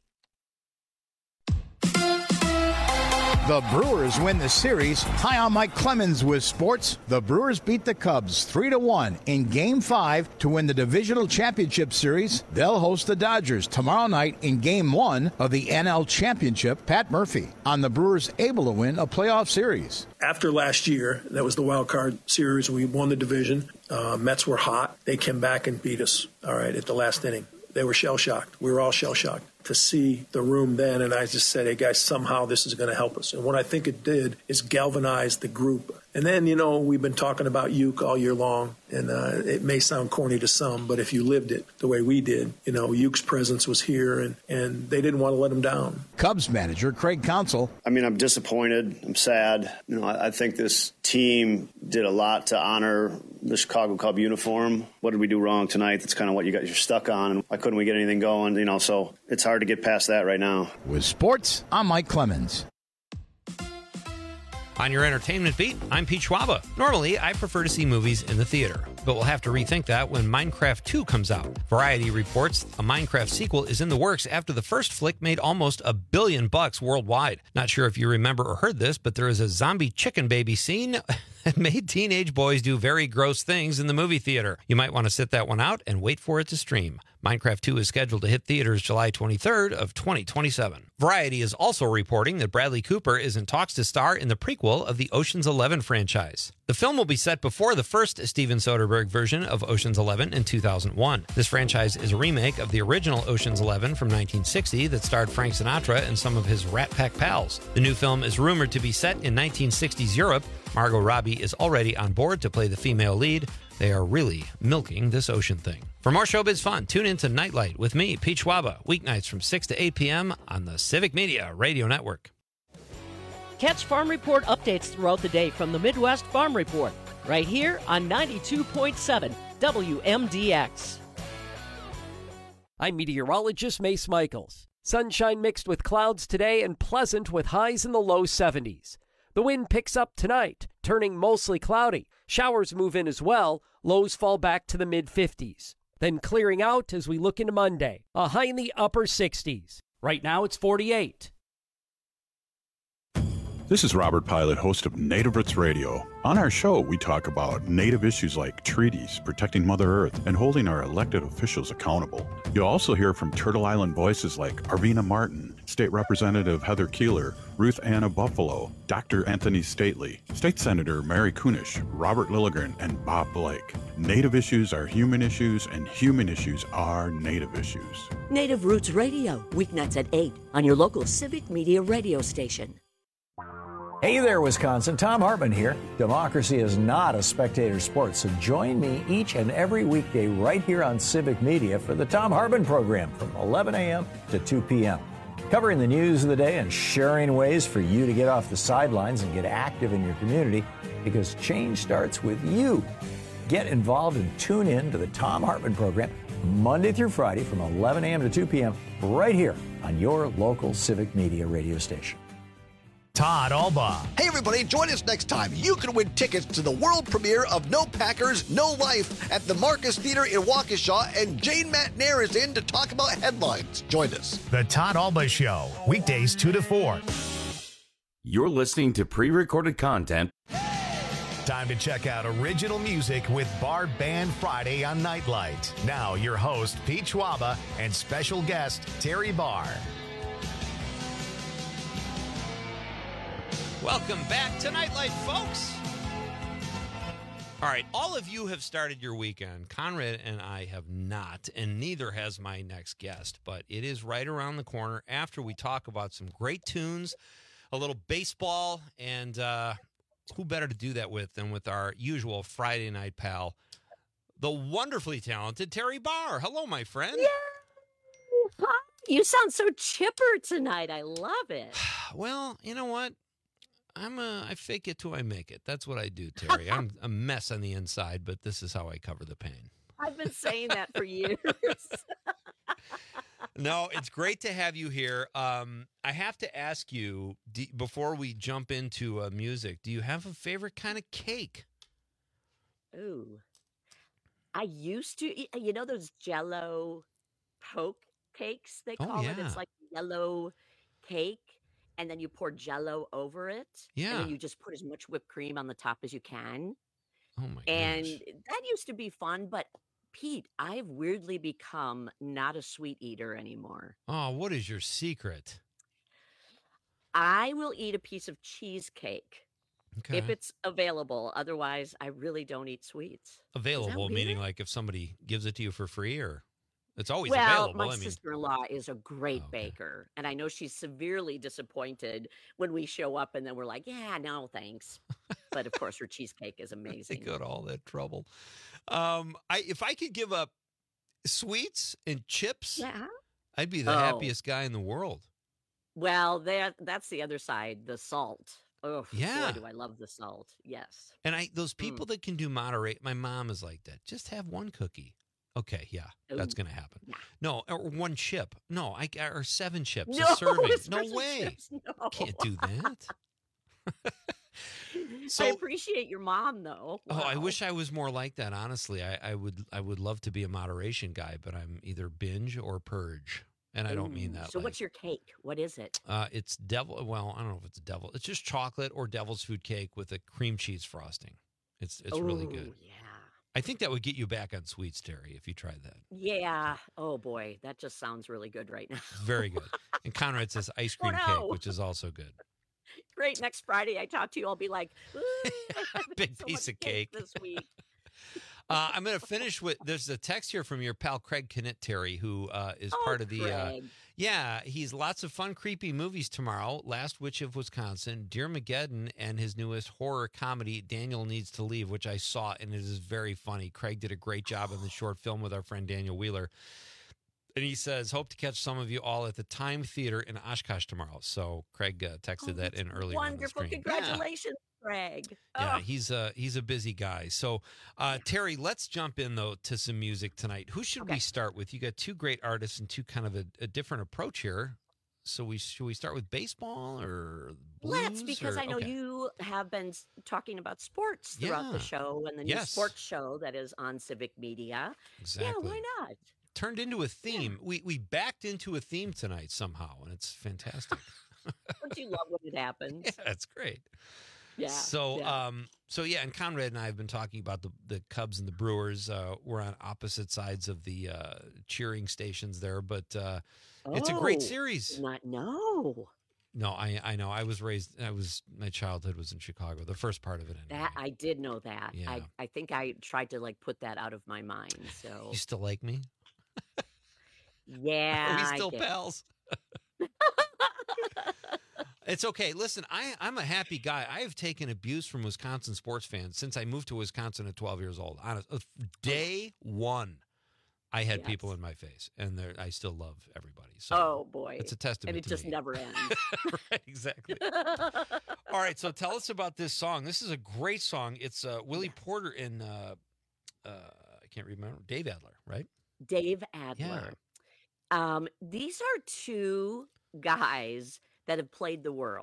The Brewers win the series. Hi, I'm Mike Clemens with sports. The Brewers beat the Cubs three to one in Game five to win the Divisional Championship Series. They'll host the Dodgers tomorrow night in Game one of the N L Championship. Pat Murphy on the Brewers able to win a playoff series. After last year, that was the wild card series. We won the division. Uh, Mets were hot. They came back and beat us, all right, at the last inning. They were shell-shocked. We were all shell-shocked to see the room then, and I just said, hey, guys, somehow this is going to help us. And what I think it did is galvanize the group. And then, you know, we've been talking about Uke all year long, and uh, it may sound corny to some, but if you lived it the way we did, you know, Uke's presence was here, and, and they didn't want to let him down. Cubs manager Craig Counsell. I mean, I'm disappointed. I'm sad. You know, I, I think this team did a lot to honor the Chicago Cub uniform. What did we do wrong tonight? That's kind of what you got, you're stuck on. And why couldn't we get anything going? You know, so it's hard to get past that right now. With sports, I'm Mike Clemens. On your entertainment beat, I'm Pete Schwaba. Normally, I prefer to see movies in the theater, but we'll have to rethink that when Minecraft two comes out. Variety reports a Minecraft sequel is in the works after the first flick made almost a billion bucks worldwide. Not sure if you remember or heard this, but there is a zombie chicken baby scene that made teenage boys do very gross things in the movie theater. You might want to sit that one out and wait for it to stream. Minecraft two is scheduled to hit theaters July twenty-third of twenty twenty-seven. Variety is also reporting that Bradley Cooper is in talks to star in the prequel of the Ocean's Eleven franchise. The film will be set before the first Steven Soderbergh version of Ocean's Eleven in two thousand one. This franchise is a remake of the original Ocean's Eleven from nineteen sixty that starred Frank Sinatra and some of his Rat Pack pals. The new film is rumored to be set in nineteen sixties Europe. Margot Robbie is already on board to play the female lead. They are really milking this ocean thing. For more showbiz fun, tune in to Nightlight with me, Pete Schwaba, weeknights from six to eight p.m. on the Civic Media Radio Network. Catch Farm Report updates throughout the day from the Midwest Farm Report, right here on ninety-two point seven W M D X. I'm meteorologist Mace Michaels. Sunshine mixed with clouds today and pleasant with highs in the low seventies. The wind picks up tonight, turning mostly cloudy. Showers move in as well. Lows fall back to the mid-fifties. Then clearing out as we look into Monday. A high in the upper sixties. Right now it's forty-eight. This is Robert Pilot, host of Native Roots Radio. On our show, we talk about Native issues like treaties, protecting Mother Earth, and holding our elected officials accountable. You'll also hear from Turtle Island voices like Arvina Martin, State Representative Heather Keeler, Ruth Anna Buffalo, Doctor Anthony Stately, State Senator Mary Kunish, Robert Lilligren, and Bob Blake. Native issues are human issues, and human issues are Native issues. Native Roots Radio, weeknights at eight on your local Civic Media radio station. Hey there, Wisconsin. Tom Hartman here. Democracy is not a spectator sport, so join me each and every weekday right here on Civic Media for the Tom Hartman program from eleven a.m. to two p.m. Covering the news of the day and sharing ways for you to get off the sidelines and get active in your community, because change starts with you. Get involved and tune in to the Tom Hartman program Monday through Friday from eleven a.m. to two p.m. right here on your local Civic Media radio station. Todd Alba. Hey, everybody, join us next time. You can win tickets to the world premiere of No Packers, No Life at the Marcus Theater in Waukesha, and Jane Matnair is in to talk about headlines. Join us. The Todd Alba Show, weekdays two to four. You're listening to pre-recorded content. Time to check out original music with Bar Band Friday on Nightlight. Now, your host, Pete Schwaba, and special guest, Terry Barr. Welcome back to Nightlight, folks. All right, all of you have started your weekend. Conrad and I have not, and neither has my next guest, but it is right around the corner after we talk about some great tunes, a little baseball, and uh, who better to do that with than with our usual Friday night pal, the wonderfully talented Terry Barr. Hello, my friend. Yeah. Hi. You sound so chipper tonight. I love it. Well, you know what? I'm a, I fake it till I make it. That's what I do, Terry. I'm a mess on the inside, but this is how I cover the pain. I've been saying that for years. No, it's great to have you here. Um, I have to ask you, do, before we jump into uh, music, do you have a favorite kind of cake? Ooh. I used to eat, you know those Jell-O poke cakes, they Oh, call it? yeah. It's like yellow cake. And then you pour Jell-O over it. And Yeah. then you just put as much whipped cream on the top as you can. Oh, my And gosh. that used to be fun. But, Pete, I've weirdly become not a sweet eater anymore. Oh, what is your secret? I will eat a piece of cheesecake Okay. if it's available. Otherwise, I really don't eat sweets. Is that Available, weird? meaning like if somebody gives it to you for free, or it's always Well, available. my I mean, sister-in-law is a great Oh, okay. baker, and I know she's severely disappointed when we show up and then we're like, yeah, no, thanks. But of course, her cheesecake is they amazing. go to all that trouble. Um, I if I could give up sweets and chips, Yeah. I'd be the Oh, happiest guy in the world. well, that that's the other side, the salt. Oh, Yeah. boy, do I love the salt. Yes. And I those Mm. people that can do moderate, my mom is like that. Just have one cookie. Okay, yeah, that's Ooh, going to happen. nah. No, or one chip. No, I or seven chips No, a serving. it's No person way. chips. No. Can't do that. I So, appreciate your mom, though. oh, I Wow. wish I was more like that. Honestly, I, I would. I would love to be a moderation guy, but I'm either binge or purge, and I don't mean Ooh, that. So, like, what's your cake? What is it? uh, it's devil. Well, I don't know if it's devil. It's just chocolate or devil's food cake with a cream cheese frosting. It's it's really good. Oh, yeah. I think that would get you back on sweets, Terry, if you tried that. Yeah. Oh, boy. That just sounds really good right now. Very good. And Conrad says ice Oh, cream no. cake, which is also good. Great. Next Friday, I talk to you. I'll be like, "Ooh, I haven't Big had so piece much of cake. this week. Uh, I'm going to finish with there's a text here from your pal Craig Knitt, Terry, who uh, is Oh, part of the. Uh, Craig. yeah, he's lots of fun, creepy movies tomorrow. Last Witch of Wisconsin, Dear Mageddon, and his newest horror comedy, Daniel Needs to Leave, which I saw, and it is very funny. Craig did a great job in the short film with our friend Daniel Wheeler. And he says, hope to catch some of you all at the Time Theater in Oshkosh tomorrow. So Craig uh, texted Oh, that in that's earlier on the wonderful. screen. Yeah. Congratulations, Craig. Yeah, Oh, he's a he's a busy guy. So, uh, Terry, let's jump in though to some music tonight. Who should Okay. we start with? You got two great artists and two kind of a, a different approach here. So we should we start with baseball or blues? let's, because or- I know okay. you have been s- talking about sports throughout Yeah. the show and the new Yes. sports show that is on Civic Media. Exactly. Yeah, why not? Turned into a theme. We we backed into a theme tonight somehow, and it's fantastic. Don't you love when it happens? Yeah, that's great. Yeah. So, yeah. um, so yeah, and Conrad and I have been talking about the the Cubs and the Brewers. Uh, we're on opposite sides of the uh, cheering stations there, but uh, it's a great Oh, series. Not no. No, I I know. I was raised. I was my childhood was in Chicago. The first part of it. Anyway. That I did know that. Yeah. I, I think I tried to like put that out of my mind. So You still like me? yeah. Are we I still did. pals? It's okay. Listen, I, I'm a happy guy. I have taken abuse from Wisconsin sports fans since I moved to Wisconsin at twelve years old. Honest, uh, day one, I had Yes. people in my face, and they're- I still love everybody. So Oh boy. it's a testament And it to just me. never ends. Right, exactly. All right, so tell us about this song. This is a great song. It's uh, Willie Porter and uh, uh, I can't remember Dave Adler, right? Dave Adler. Um, these are two guys that have played the world.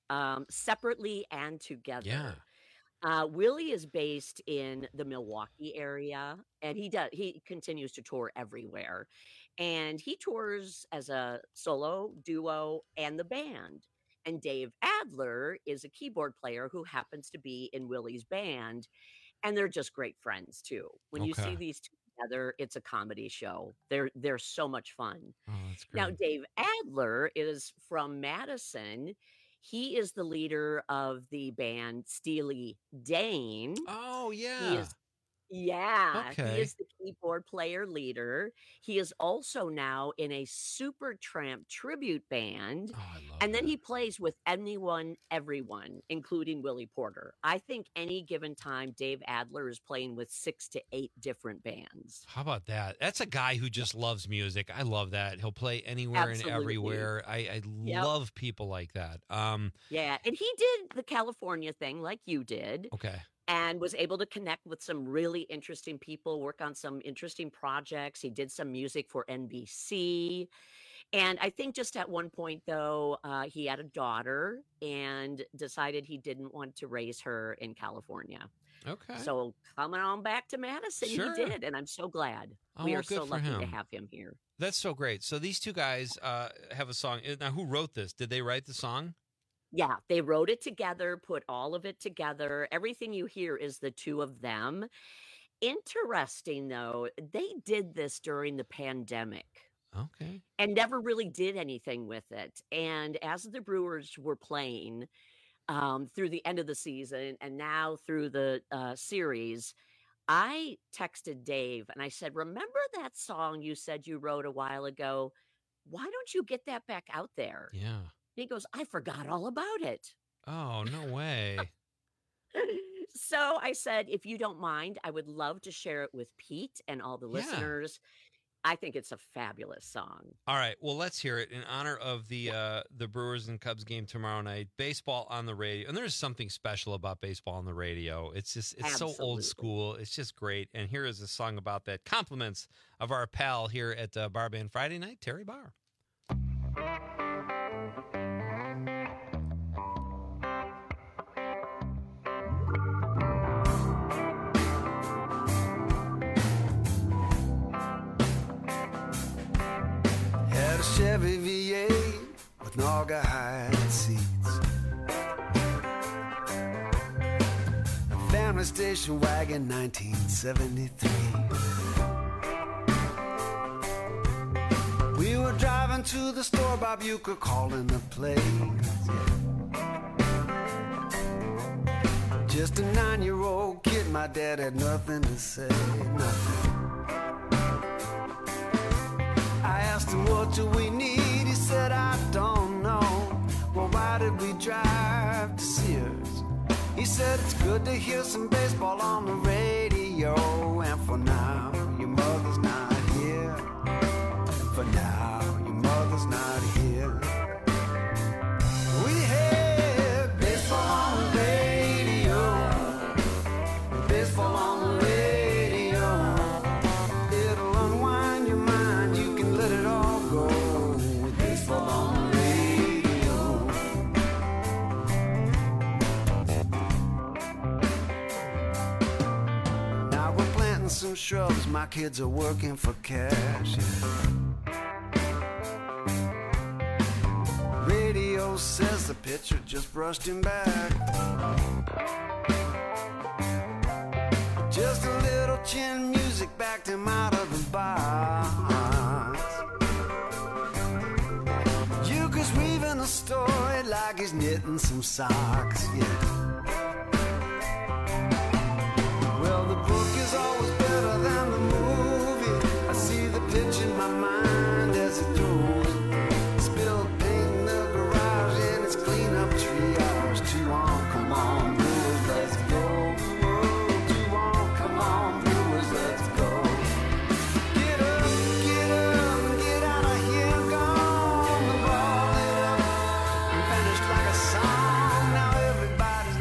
um, separately and together. Yeah. Uh, Willie is based in the Milwaukee area, and he does he continues to tour everywhere. And he tours as a solo, duo, and the band. And Dave Adler is a keyboard player who happens to be in Willie's band, and they're just great friends too. When you see Okay. these two together, it's a comedy show. They're they're so much fun. Oh, that's Now, great. Dave Adler is from Madison. He is the leader of the band Steely Dan. Oh, He yeah. is yeah, he Okay. is the keyboard player leader. He is also now in a Supertramp tribute band. Oh, I love And then that. he plays with anyone, everyone, including Willie Porter. I think any given time, Dave Adler is playing with six to eight different bands. How about that? That's a guy who just loves music. I love that. He'll play anywhere Absolutely. and everywhere. I, I Yep. love people like that. Um, Yeah, and he did the California thing like you did. okay. And was able to connect with some really interesting people, work on some interesting projects. He did some music for N B C. And I think just at one point, though, uh, he had a daughter and decided he didn't want to raise her in California. Okay. So coming on back to Madison, Sure. he did. And I'm so glad. Oh, we well, are so good for lucky to him. have him here. That's so great. So these two guys uh, have a song. Now, who wrote this? Did they write the song? Yeah, they wrote it together, put all of it together. Everything you hear is the two of them. Interesting, though, they did this during the pandemic Okay. and never really did anything with it. And as the Brewers were playing um, through the end of the season and now through the uh, series, I texted Dave and I said, "Remember that song you said you wrote a while ago? Why don't you get that back out there?" Yeah. He goes, "I forgot all about it." Oh, no way. So I said, "If you don't mind, I would love to share it with Pete and all the Yeah. listeners. I think it's a fabulous song." All right. Well, let's hear it in honor of the uh, the Brewers and Cubs game tomorrow night. Baseball on the radio, and there's something special about baseball on the radio. It's just it's so Absolutely. old school. It's just great. And here is a song about that. Compliments of our pal here at uh, Bar Band Friday night, Terry Barr. Had a Chevy V eight with Naugahyde seats, a family station wagon, nineteen seventy-three. We were driving to the store, Bob Euchre calling the place. Just a nine-year-old kid, my dad had nothing to say, nothing. I asked him, "What do we need?" He said, "I don't know." "Well, why did we drive to Sears?" He said, "It's good to hear some baseball on the radio. And for now, your mother's not here. For now, your mother's not here." We had baseball on the radio, baseball on the radio. It'll unwind your mind, you can let it all go with baseball on the radio. Now we're planting some shrubs, my kids are working for cash. Radio says the pitcher just brushed him back. Just a little chin music backed him out of the box. Euchre's weaving a story like he's knitting some socks, yeah. Well, the book is always better than the movie. I see the pitch in my mind as it throws. Spilled paint in the garage and it's clean up triage. Two on, come on, Brewers, let's go. Oh, two on, come on, Brewers, let's go. Get up, get up, get out of here, gone. The ball lit up and vanished like a song. Now everybody's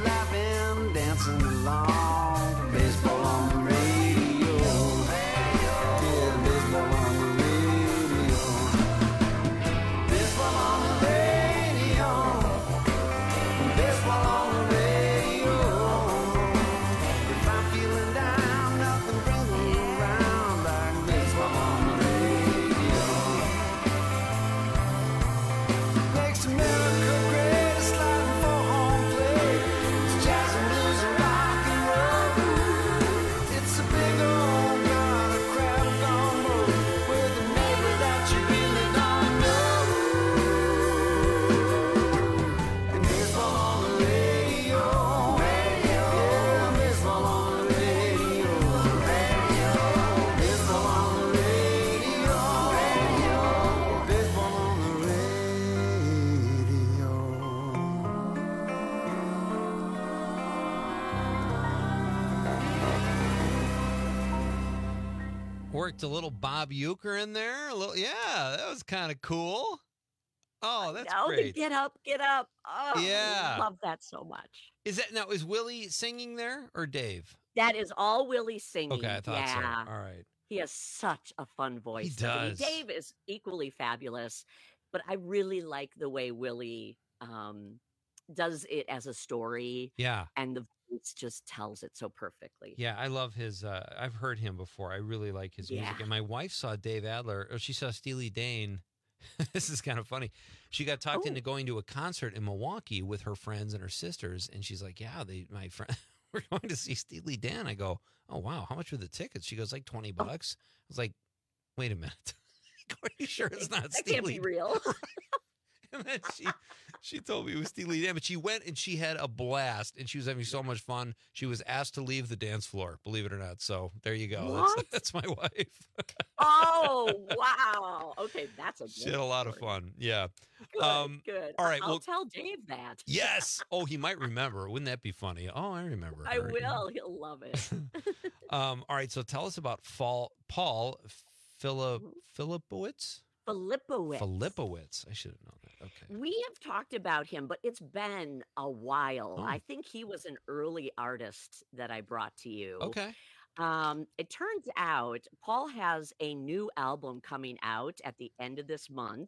Worked a little Bob Uecker in there. A little, yeah, that was kind of cool. Oh, that's no, great. Get Up, Get Up. Oh, yeah. I love that so much. Is that now, is Willie singing there or Dave? That is all Willie singing. Okay, I thought yeah. so. All right. He has such a fun voice. He does. Dave is equally fabulous, but I really like the way Willie um, does it as a story. Yeah. And the voice just tells it so perfectly. Yeah, I love his, uh, I've heard him before. I really like his music. Yeah. And my wife saw Dave Adler, or she saw Steely Dan. This is kind of funny. She got talked Oh. into going to a concert in Milwaukee with her friends and her sisters. And she's like, yeah, they, my friend, we're going to see Steely Dan. I go, oh, wow. How much were the tickets? She goes, like twenty bucks. I was like, wait a minute. Are you sure it's not That Steely can't be real. And then she she told me it was Steely Dan, but she went and she had a blast and she was having so much fun. She was asked to leave the dance floor, believe it or not. So there you go. What? That's, that's my wife. Oh, wow. Okay, that's a good She had a lot of story. fun. Yeah. Good, Um, good. all right, I'll well- tell Dave that. Yes. Oh, he might remember. Wouldn't that be funny? Oh, I remember. I her. will. He'll love it. Um, all right. So tell us about Fall, Paul Philip Philippowitz. Filippowitz. Philippowitz. I should have known that. Okay. We have talked about him, but it's been a while. Oh. I think he was an early artist that I brought to you. Okay. Um, it turns out Paul has a new album coming out at the end of this month.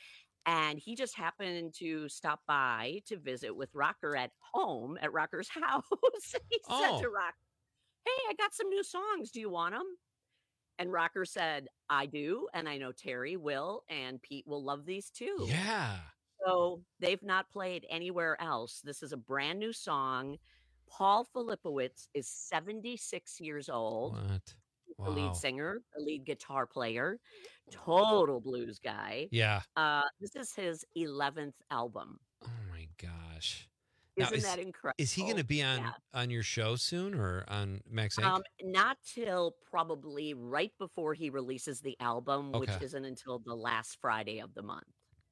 And he just happened to stop by to visit with Rocker at home at Rocker's house. He Oh. said to Rocker, hey, I got some new songs. Do you want them? And Rocker said, I do. And I know Terry will, and Pete will love these too. Yeah. So they've not played anywhere else. This is a brand new song. Paul Filippowitz is seventy-six years old. What? The Wow. lead singer, the lead guitar player, total blues guy. Yeah. Uh, this is his eleventh album. Oh my gosh. Now, Isn't is, that incredible? Is he going to be on Yeah. on your show soon or on Max Inc? Um, not till probably right before he releases the album, which Okay. isn't until the last Friday of the month.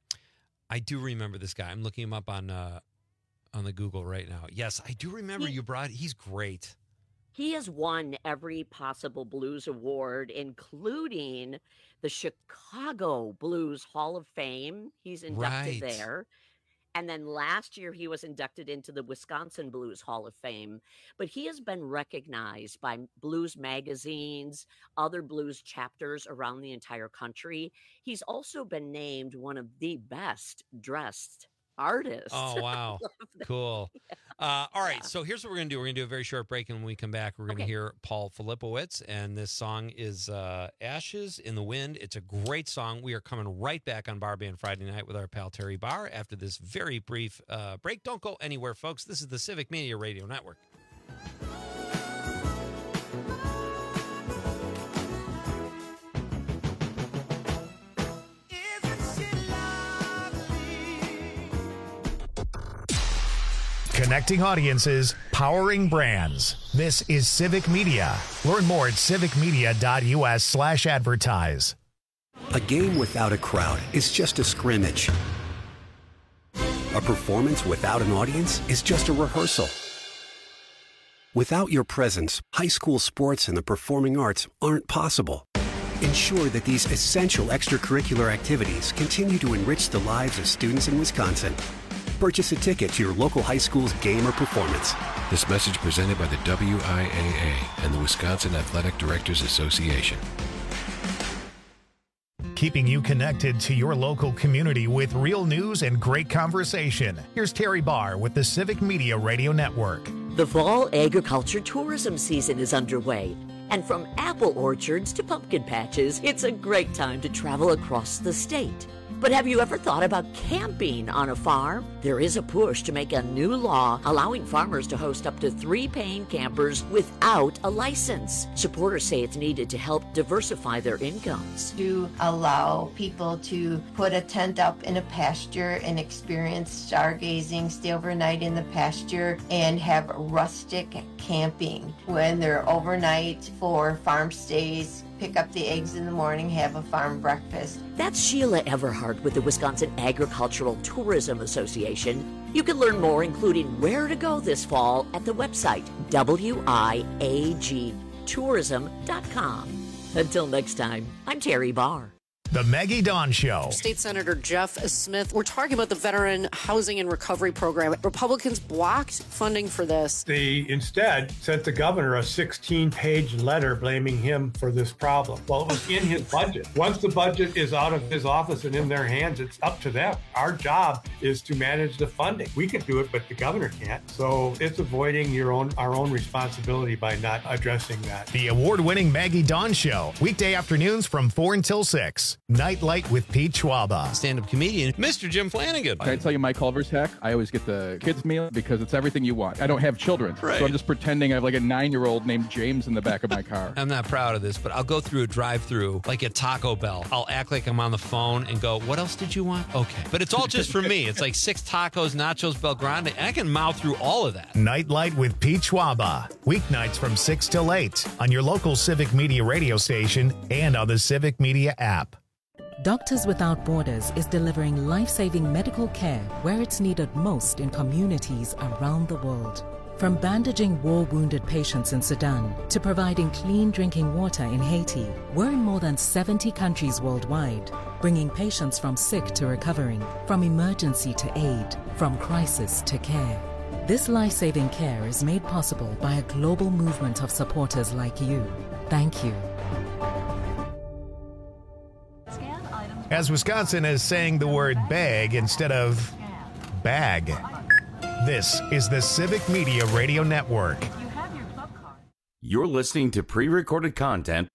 I do remember this guy. I'm looking him up on uh, on the Google right now. Yes, I do remember He- you brought. He's great. He has won every possible blues award, including the Chicago Blues Hall of Fame. He's inducted Right. there. And then last year, he was inducted into the Wisconsin Blues Hall of Fame. But he has been recognized by blues magazines, other blues chapters around the entire country. He's also been named one of the best dressed artists. Oh wow, cool. Uh, all right, so here's what we're gonna do. We're gonna do a very short break, and when we come back, we're gonna Okay. hear Paul Filippowitz, and this song is uh, "Ashes in the Wind." It's a great song. We are coming right back on Bar Band Friday night with our pal Terry Barr after this very brief uh, break. Don't go anywhere, folks. This is the Civic Media Radio Network. Connecting audiences, powering brands. This is Civic Media. Learn more at civicmedia.us slash advertise. A game without a crowd is just a scrimmage. A performance without an audience is just a rehearsal. Without your presence, high school sports and the performing arts aren't possible. Ensure that these essential extracurricular activities continue to enrich the lives of students in Wisconsin. Purchase a ticket to your local high school's game or performance. This message presented by the W I A A and the Wisconsin Athletic Directors Association. Keeping you connected to your local community with real news and great conversation. Here's Terry Barr with the Civic Media Radio Network. The fall agriculture tourism season is underway. And from apple orchards to pumpkin patches, it's a great time to travel across the state. But have you ever thought about camping on a farm? There is a push to make a new law allowing farmers to host up to three paying campers without a license. Supporters say it's needed to help diversify their incomes. To allow people to put a tent up in a pasture and experience stargazing, stay overnight in the pasture, and have rustic camping when they're overnight for farm stays. Pick up the eggs in the morning, have a farm breakfast. That's Sheila Everhart with the Wisconsin Agricultural Tourism Association. You can learn more, including where to go this fall, at the website W I A G tourism dot com. Until next time, I'm Terry Barr. The Maggie Dawn Show. State Senator Jeff Smith, we're talking about the Veteran Housing and Recovery Program. Republicans blocked funding for this. They instead sent the governor a sixteen-page letter blaming him for this problem. Well, it was in his budget. Once the budget is out of his office and in their hands, it's up to them. Our job is to manage the funding. We can do it, but the governor can't. So it's avoiding your own our own responsibility by not addressing that. The award-winning Maggie Dawn Show. Weekday afternoons from four until six. Nightlight with Pete Schwaba. Stand-up comedian, Mister Jim Flanagan. Can I tell you my Culver's hack? I always get the kids meal because it's everything you want. I don't have children, right. So I'm just pretending I have like a nine-year-old named James in the back of my car. I'm not proud of this, but I'll go through a drive-through like at Taco Bell. I'll act like I'm on the phone and go, what else did you want? Okay. But it's all just for me. It's like six tacos, nachos, Bel Grande, and I can mouth through all of that. Nightlight with Pete Schwaba. Weeknights from six till eight on your local Civic Media radio station and on the Civic Media app. Doctors Without Borders is delivering life-saving medical care where it's needed most in communities around the world. From bandaging war-wounded patients in Sudan to providing clean drinking water in Haiti, we're in more than seventy countries worldwide, bringing patients from sick to recovering, from emergency to aid, from crisis to care. This life-saving care is made possible by a global movement of supporters like you. Thank you. As Wisconsin is saying the word bag instead of bag. This is the Civic Media Radio Network. You're listening to pre-recorded content.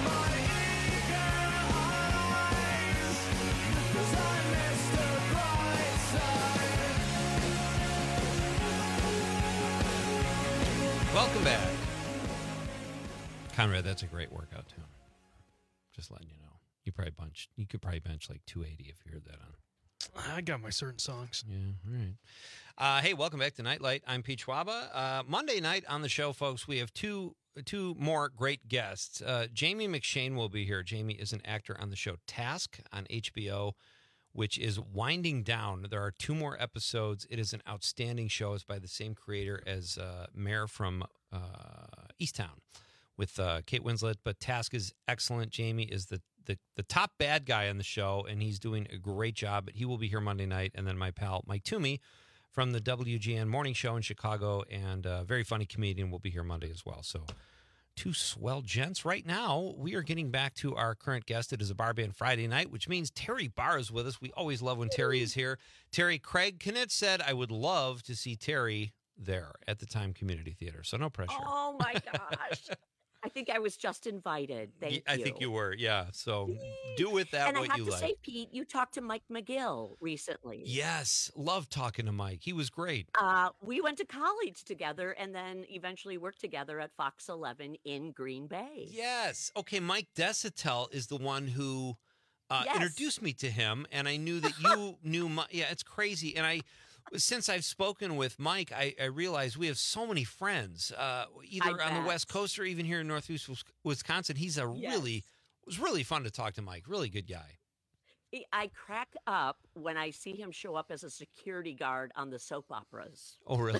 Welcome back. Conrad, that's a great workout too. Just letting you know. You probably bunch. You could probably bench like two eighty if you heard that on. I got my certain songs. Yeah, all right. Uh, hey, welcome back to Nightlight. I'm Pete Schwaba. Uh, Monday night on the show, folks, we have two two more great guests. Uh, Jamie McShane will be here. Jamie is an actor on the show Task on H B O, which is winding down. There are two more episodes. It is an outstanding show. It's by the same creator as uh, Mayor from uh, Easttown with uh, Kate Winslet. But Task is excellent. Jamie is the The, the top bad guy on the show, and he's doing a great job. But he will be here Monday night. And then my pal Mike Toomey from the W G N Morning Show in Chicago, and a very funny comedian, will be here Monday as well. So two swell gents. Right now, we are getting back to our current guest. It is a Bar Band Friday night, which means Terry Barr is with us. We always love when Terry is here. Terry, Craig Knitz said, I would love to see Terry there at the Time Community Theater. So no pressure. Oh, my gosh. I think I was just invited. Thank I you. think you were, yeah. So do with that and what I have you to like. say, Pete, you talked to Mike McGill recently. Yes, love talking to Mike. He was great. Uh, we went to college together and then eventually worked together at Fox eleven in Green Bay. Yes. Okay, Mike Desitel is the one who uh, Yes. introduced me to him, and I knew that you knew Mike. Yeah, it's crazy. And I, since I've spoken with Mike, I, I realize we have so many friends, uh, either I on the bet. West Coast or even here in Northeast Wis- Wisconsin. He's a Yes. really, it was really fun to talk to Mike. Really good guy. I crack up when I see him show up as a security guard on the soap operas. Oh, really?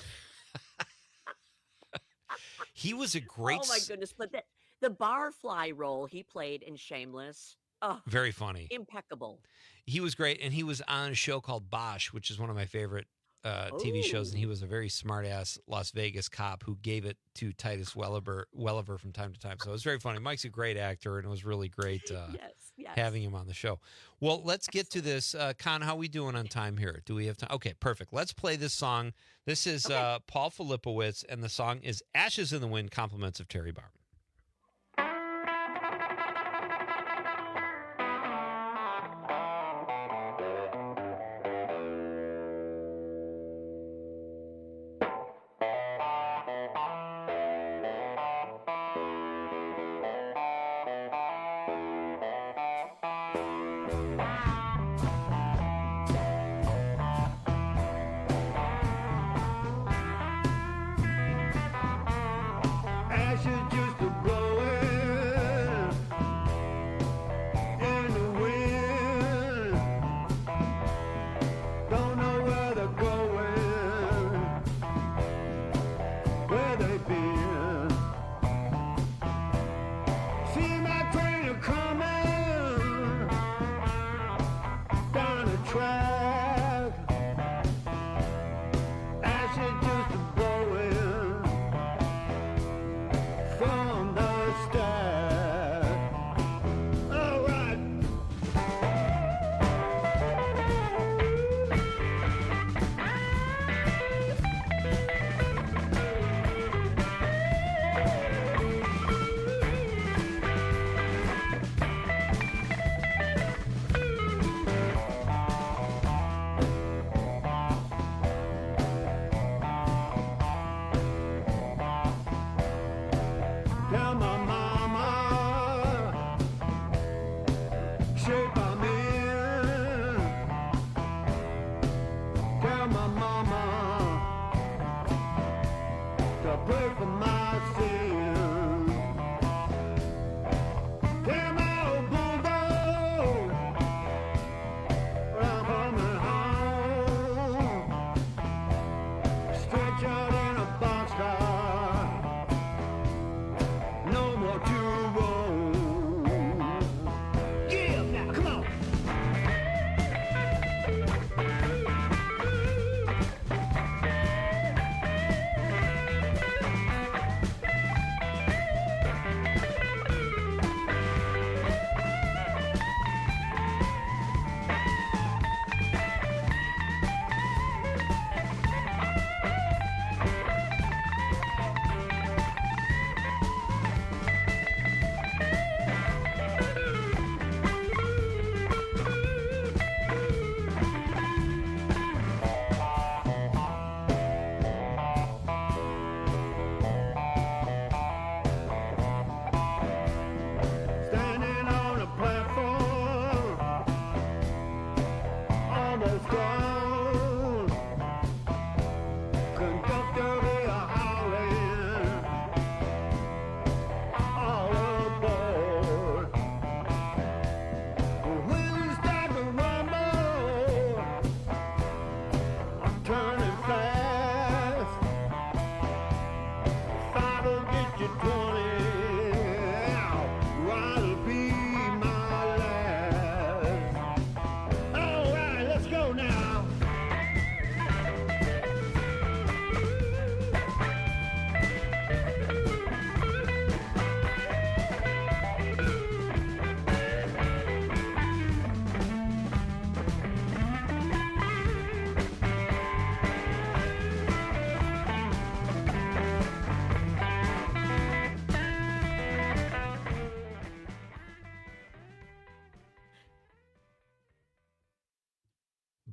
He was a great. Oh my s- goodness! But the, the barfly role he played in Shameless, oh, Very funny. impeccable. He was great, and he was on a show called Bosch, which is one of my favorite uh, T V shows, and he was a very smart-ass Las Vegas cop who gave it to Titus Welliver, Welliver from time to time. So it was very funny. Mike's a great actor, and it was really great uh, Yes, yes. having him on the show. Well, let's get to this. Uh, Con, how we doing on time here? Do we have time? Okay, perfect. Let's play this song. This is uh, Paul Filipowicz, and the song is Ashes in the Wind, compliments of Terry Barr. Ashes just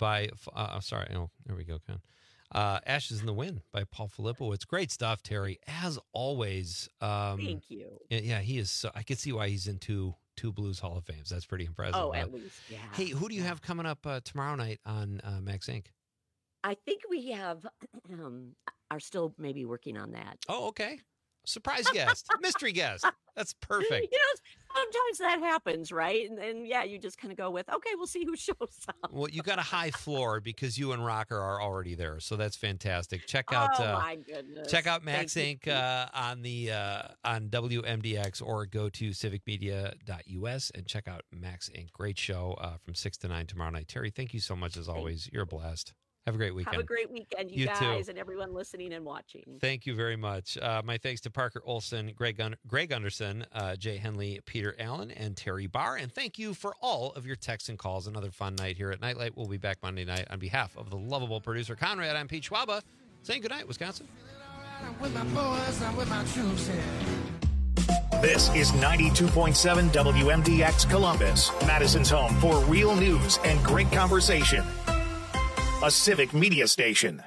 by, uh, sorry, oh, there we go, Ken. Uh, Ashes in the Wind by Paul Filipowicz. Great stuff, Terry, as always. Um, Thank you. Yeah, he is. So, I can see why he's in two, two Blues Hall of Fames. That's pretty impressive. Oh, but, at least, yeah. Hey, who do you have coming up uh, tomorrow night on uh, Max Incorporated? I think we have, um, are still maybe working on that. Oh, okay. Surprise guest, mystery guest. That's perfect. You know, sometimes that happens, right? And, and yeah, you just kind of go with, okay, we'll see who shows up. Well, you got a high floor because you and Rocker are already there, so that's fantastic. Check out, oh uh, my goodness, check out Max Thank Incorporated uh, on the uh, on W M D X or go to civic media dot U S and check out Max Incorporated. Great show uh, from six to nine tomorrow night. Terry, thank you so much as always. You're a blast. Have a great weekend. Have a great weekend, you, You guys, too. and everyone listening and watching. Thank you very much. Uh, my thanks to Parker Olson, Greg Un- Greg Underson, uh, Jay Henley, Peter Allen, and Terry Barr. And thank you for all of your texts and calls. Another fun night here at Nightlight. We'll be back Monday night. On behalf of the lovable producer Conrad, I'm Pete Schwaba, saying good night, Wisconsin. With my boys, I'm with my troops here. This is ninety-two point seven W M D X Columbus, Madison's home for real news and great conversation. A civic media station.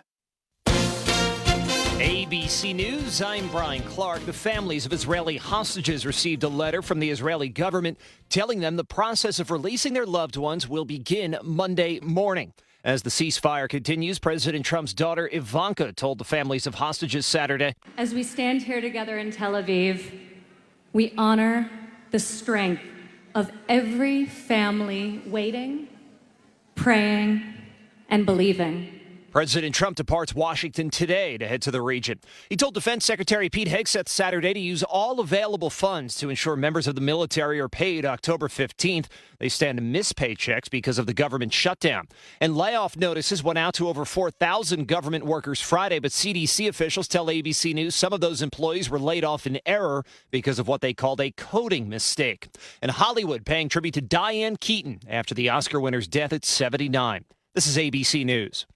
A B C News, I'm Brian Clark. The families of Israeli hostages received a letter from the Israeli government telling them the process of releasing their loved ones will begin Monday morning. As the ceasefire continues, President Trump's daughter Ivanka told the families of hostages Saturday, as we stand here together in Tel Aviv, we honor the strength of every family waiting, praying, and believing. President Trump departs Washington today to head to the region. He told Defense Secretary Pete Hegseth Saturday to use all available funds to ensure members of the military are paid October fifteenth. They stand to miss paychecks because of the government shutdown. And layoff notices went out to over four thousand government workers Friday, but C D C officials tell A B C News some of those employees were laid off in error because of what they called a coding mistake. And Hollywood paying tribute to Diane Keaton after the Oscar winner's death at seventy-nine. This is A B C News.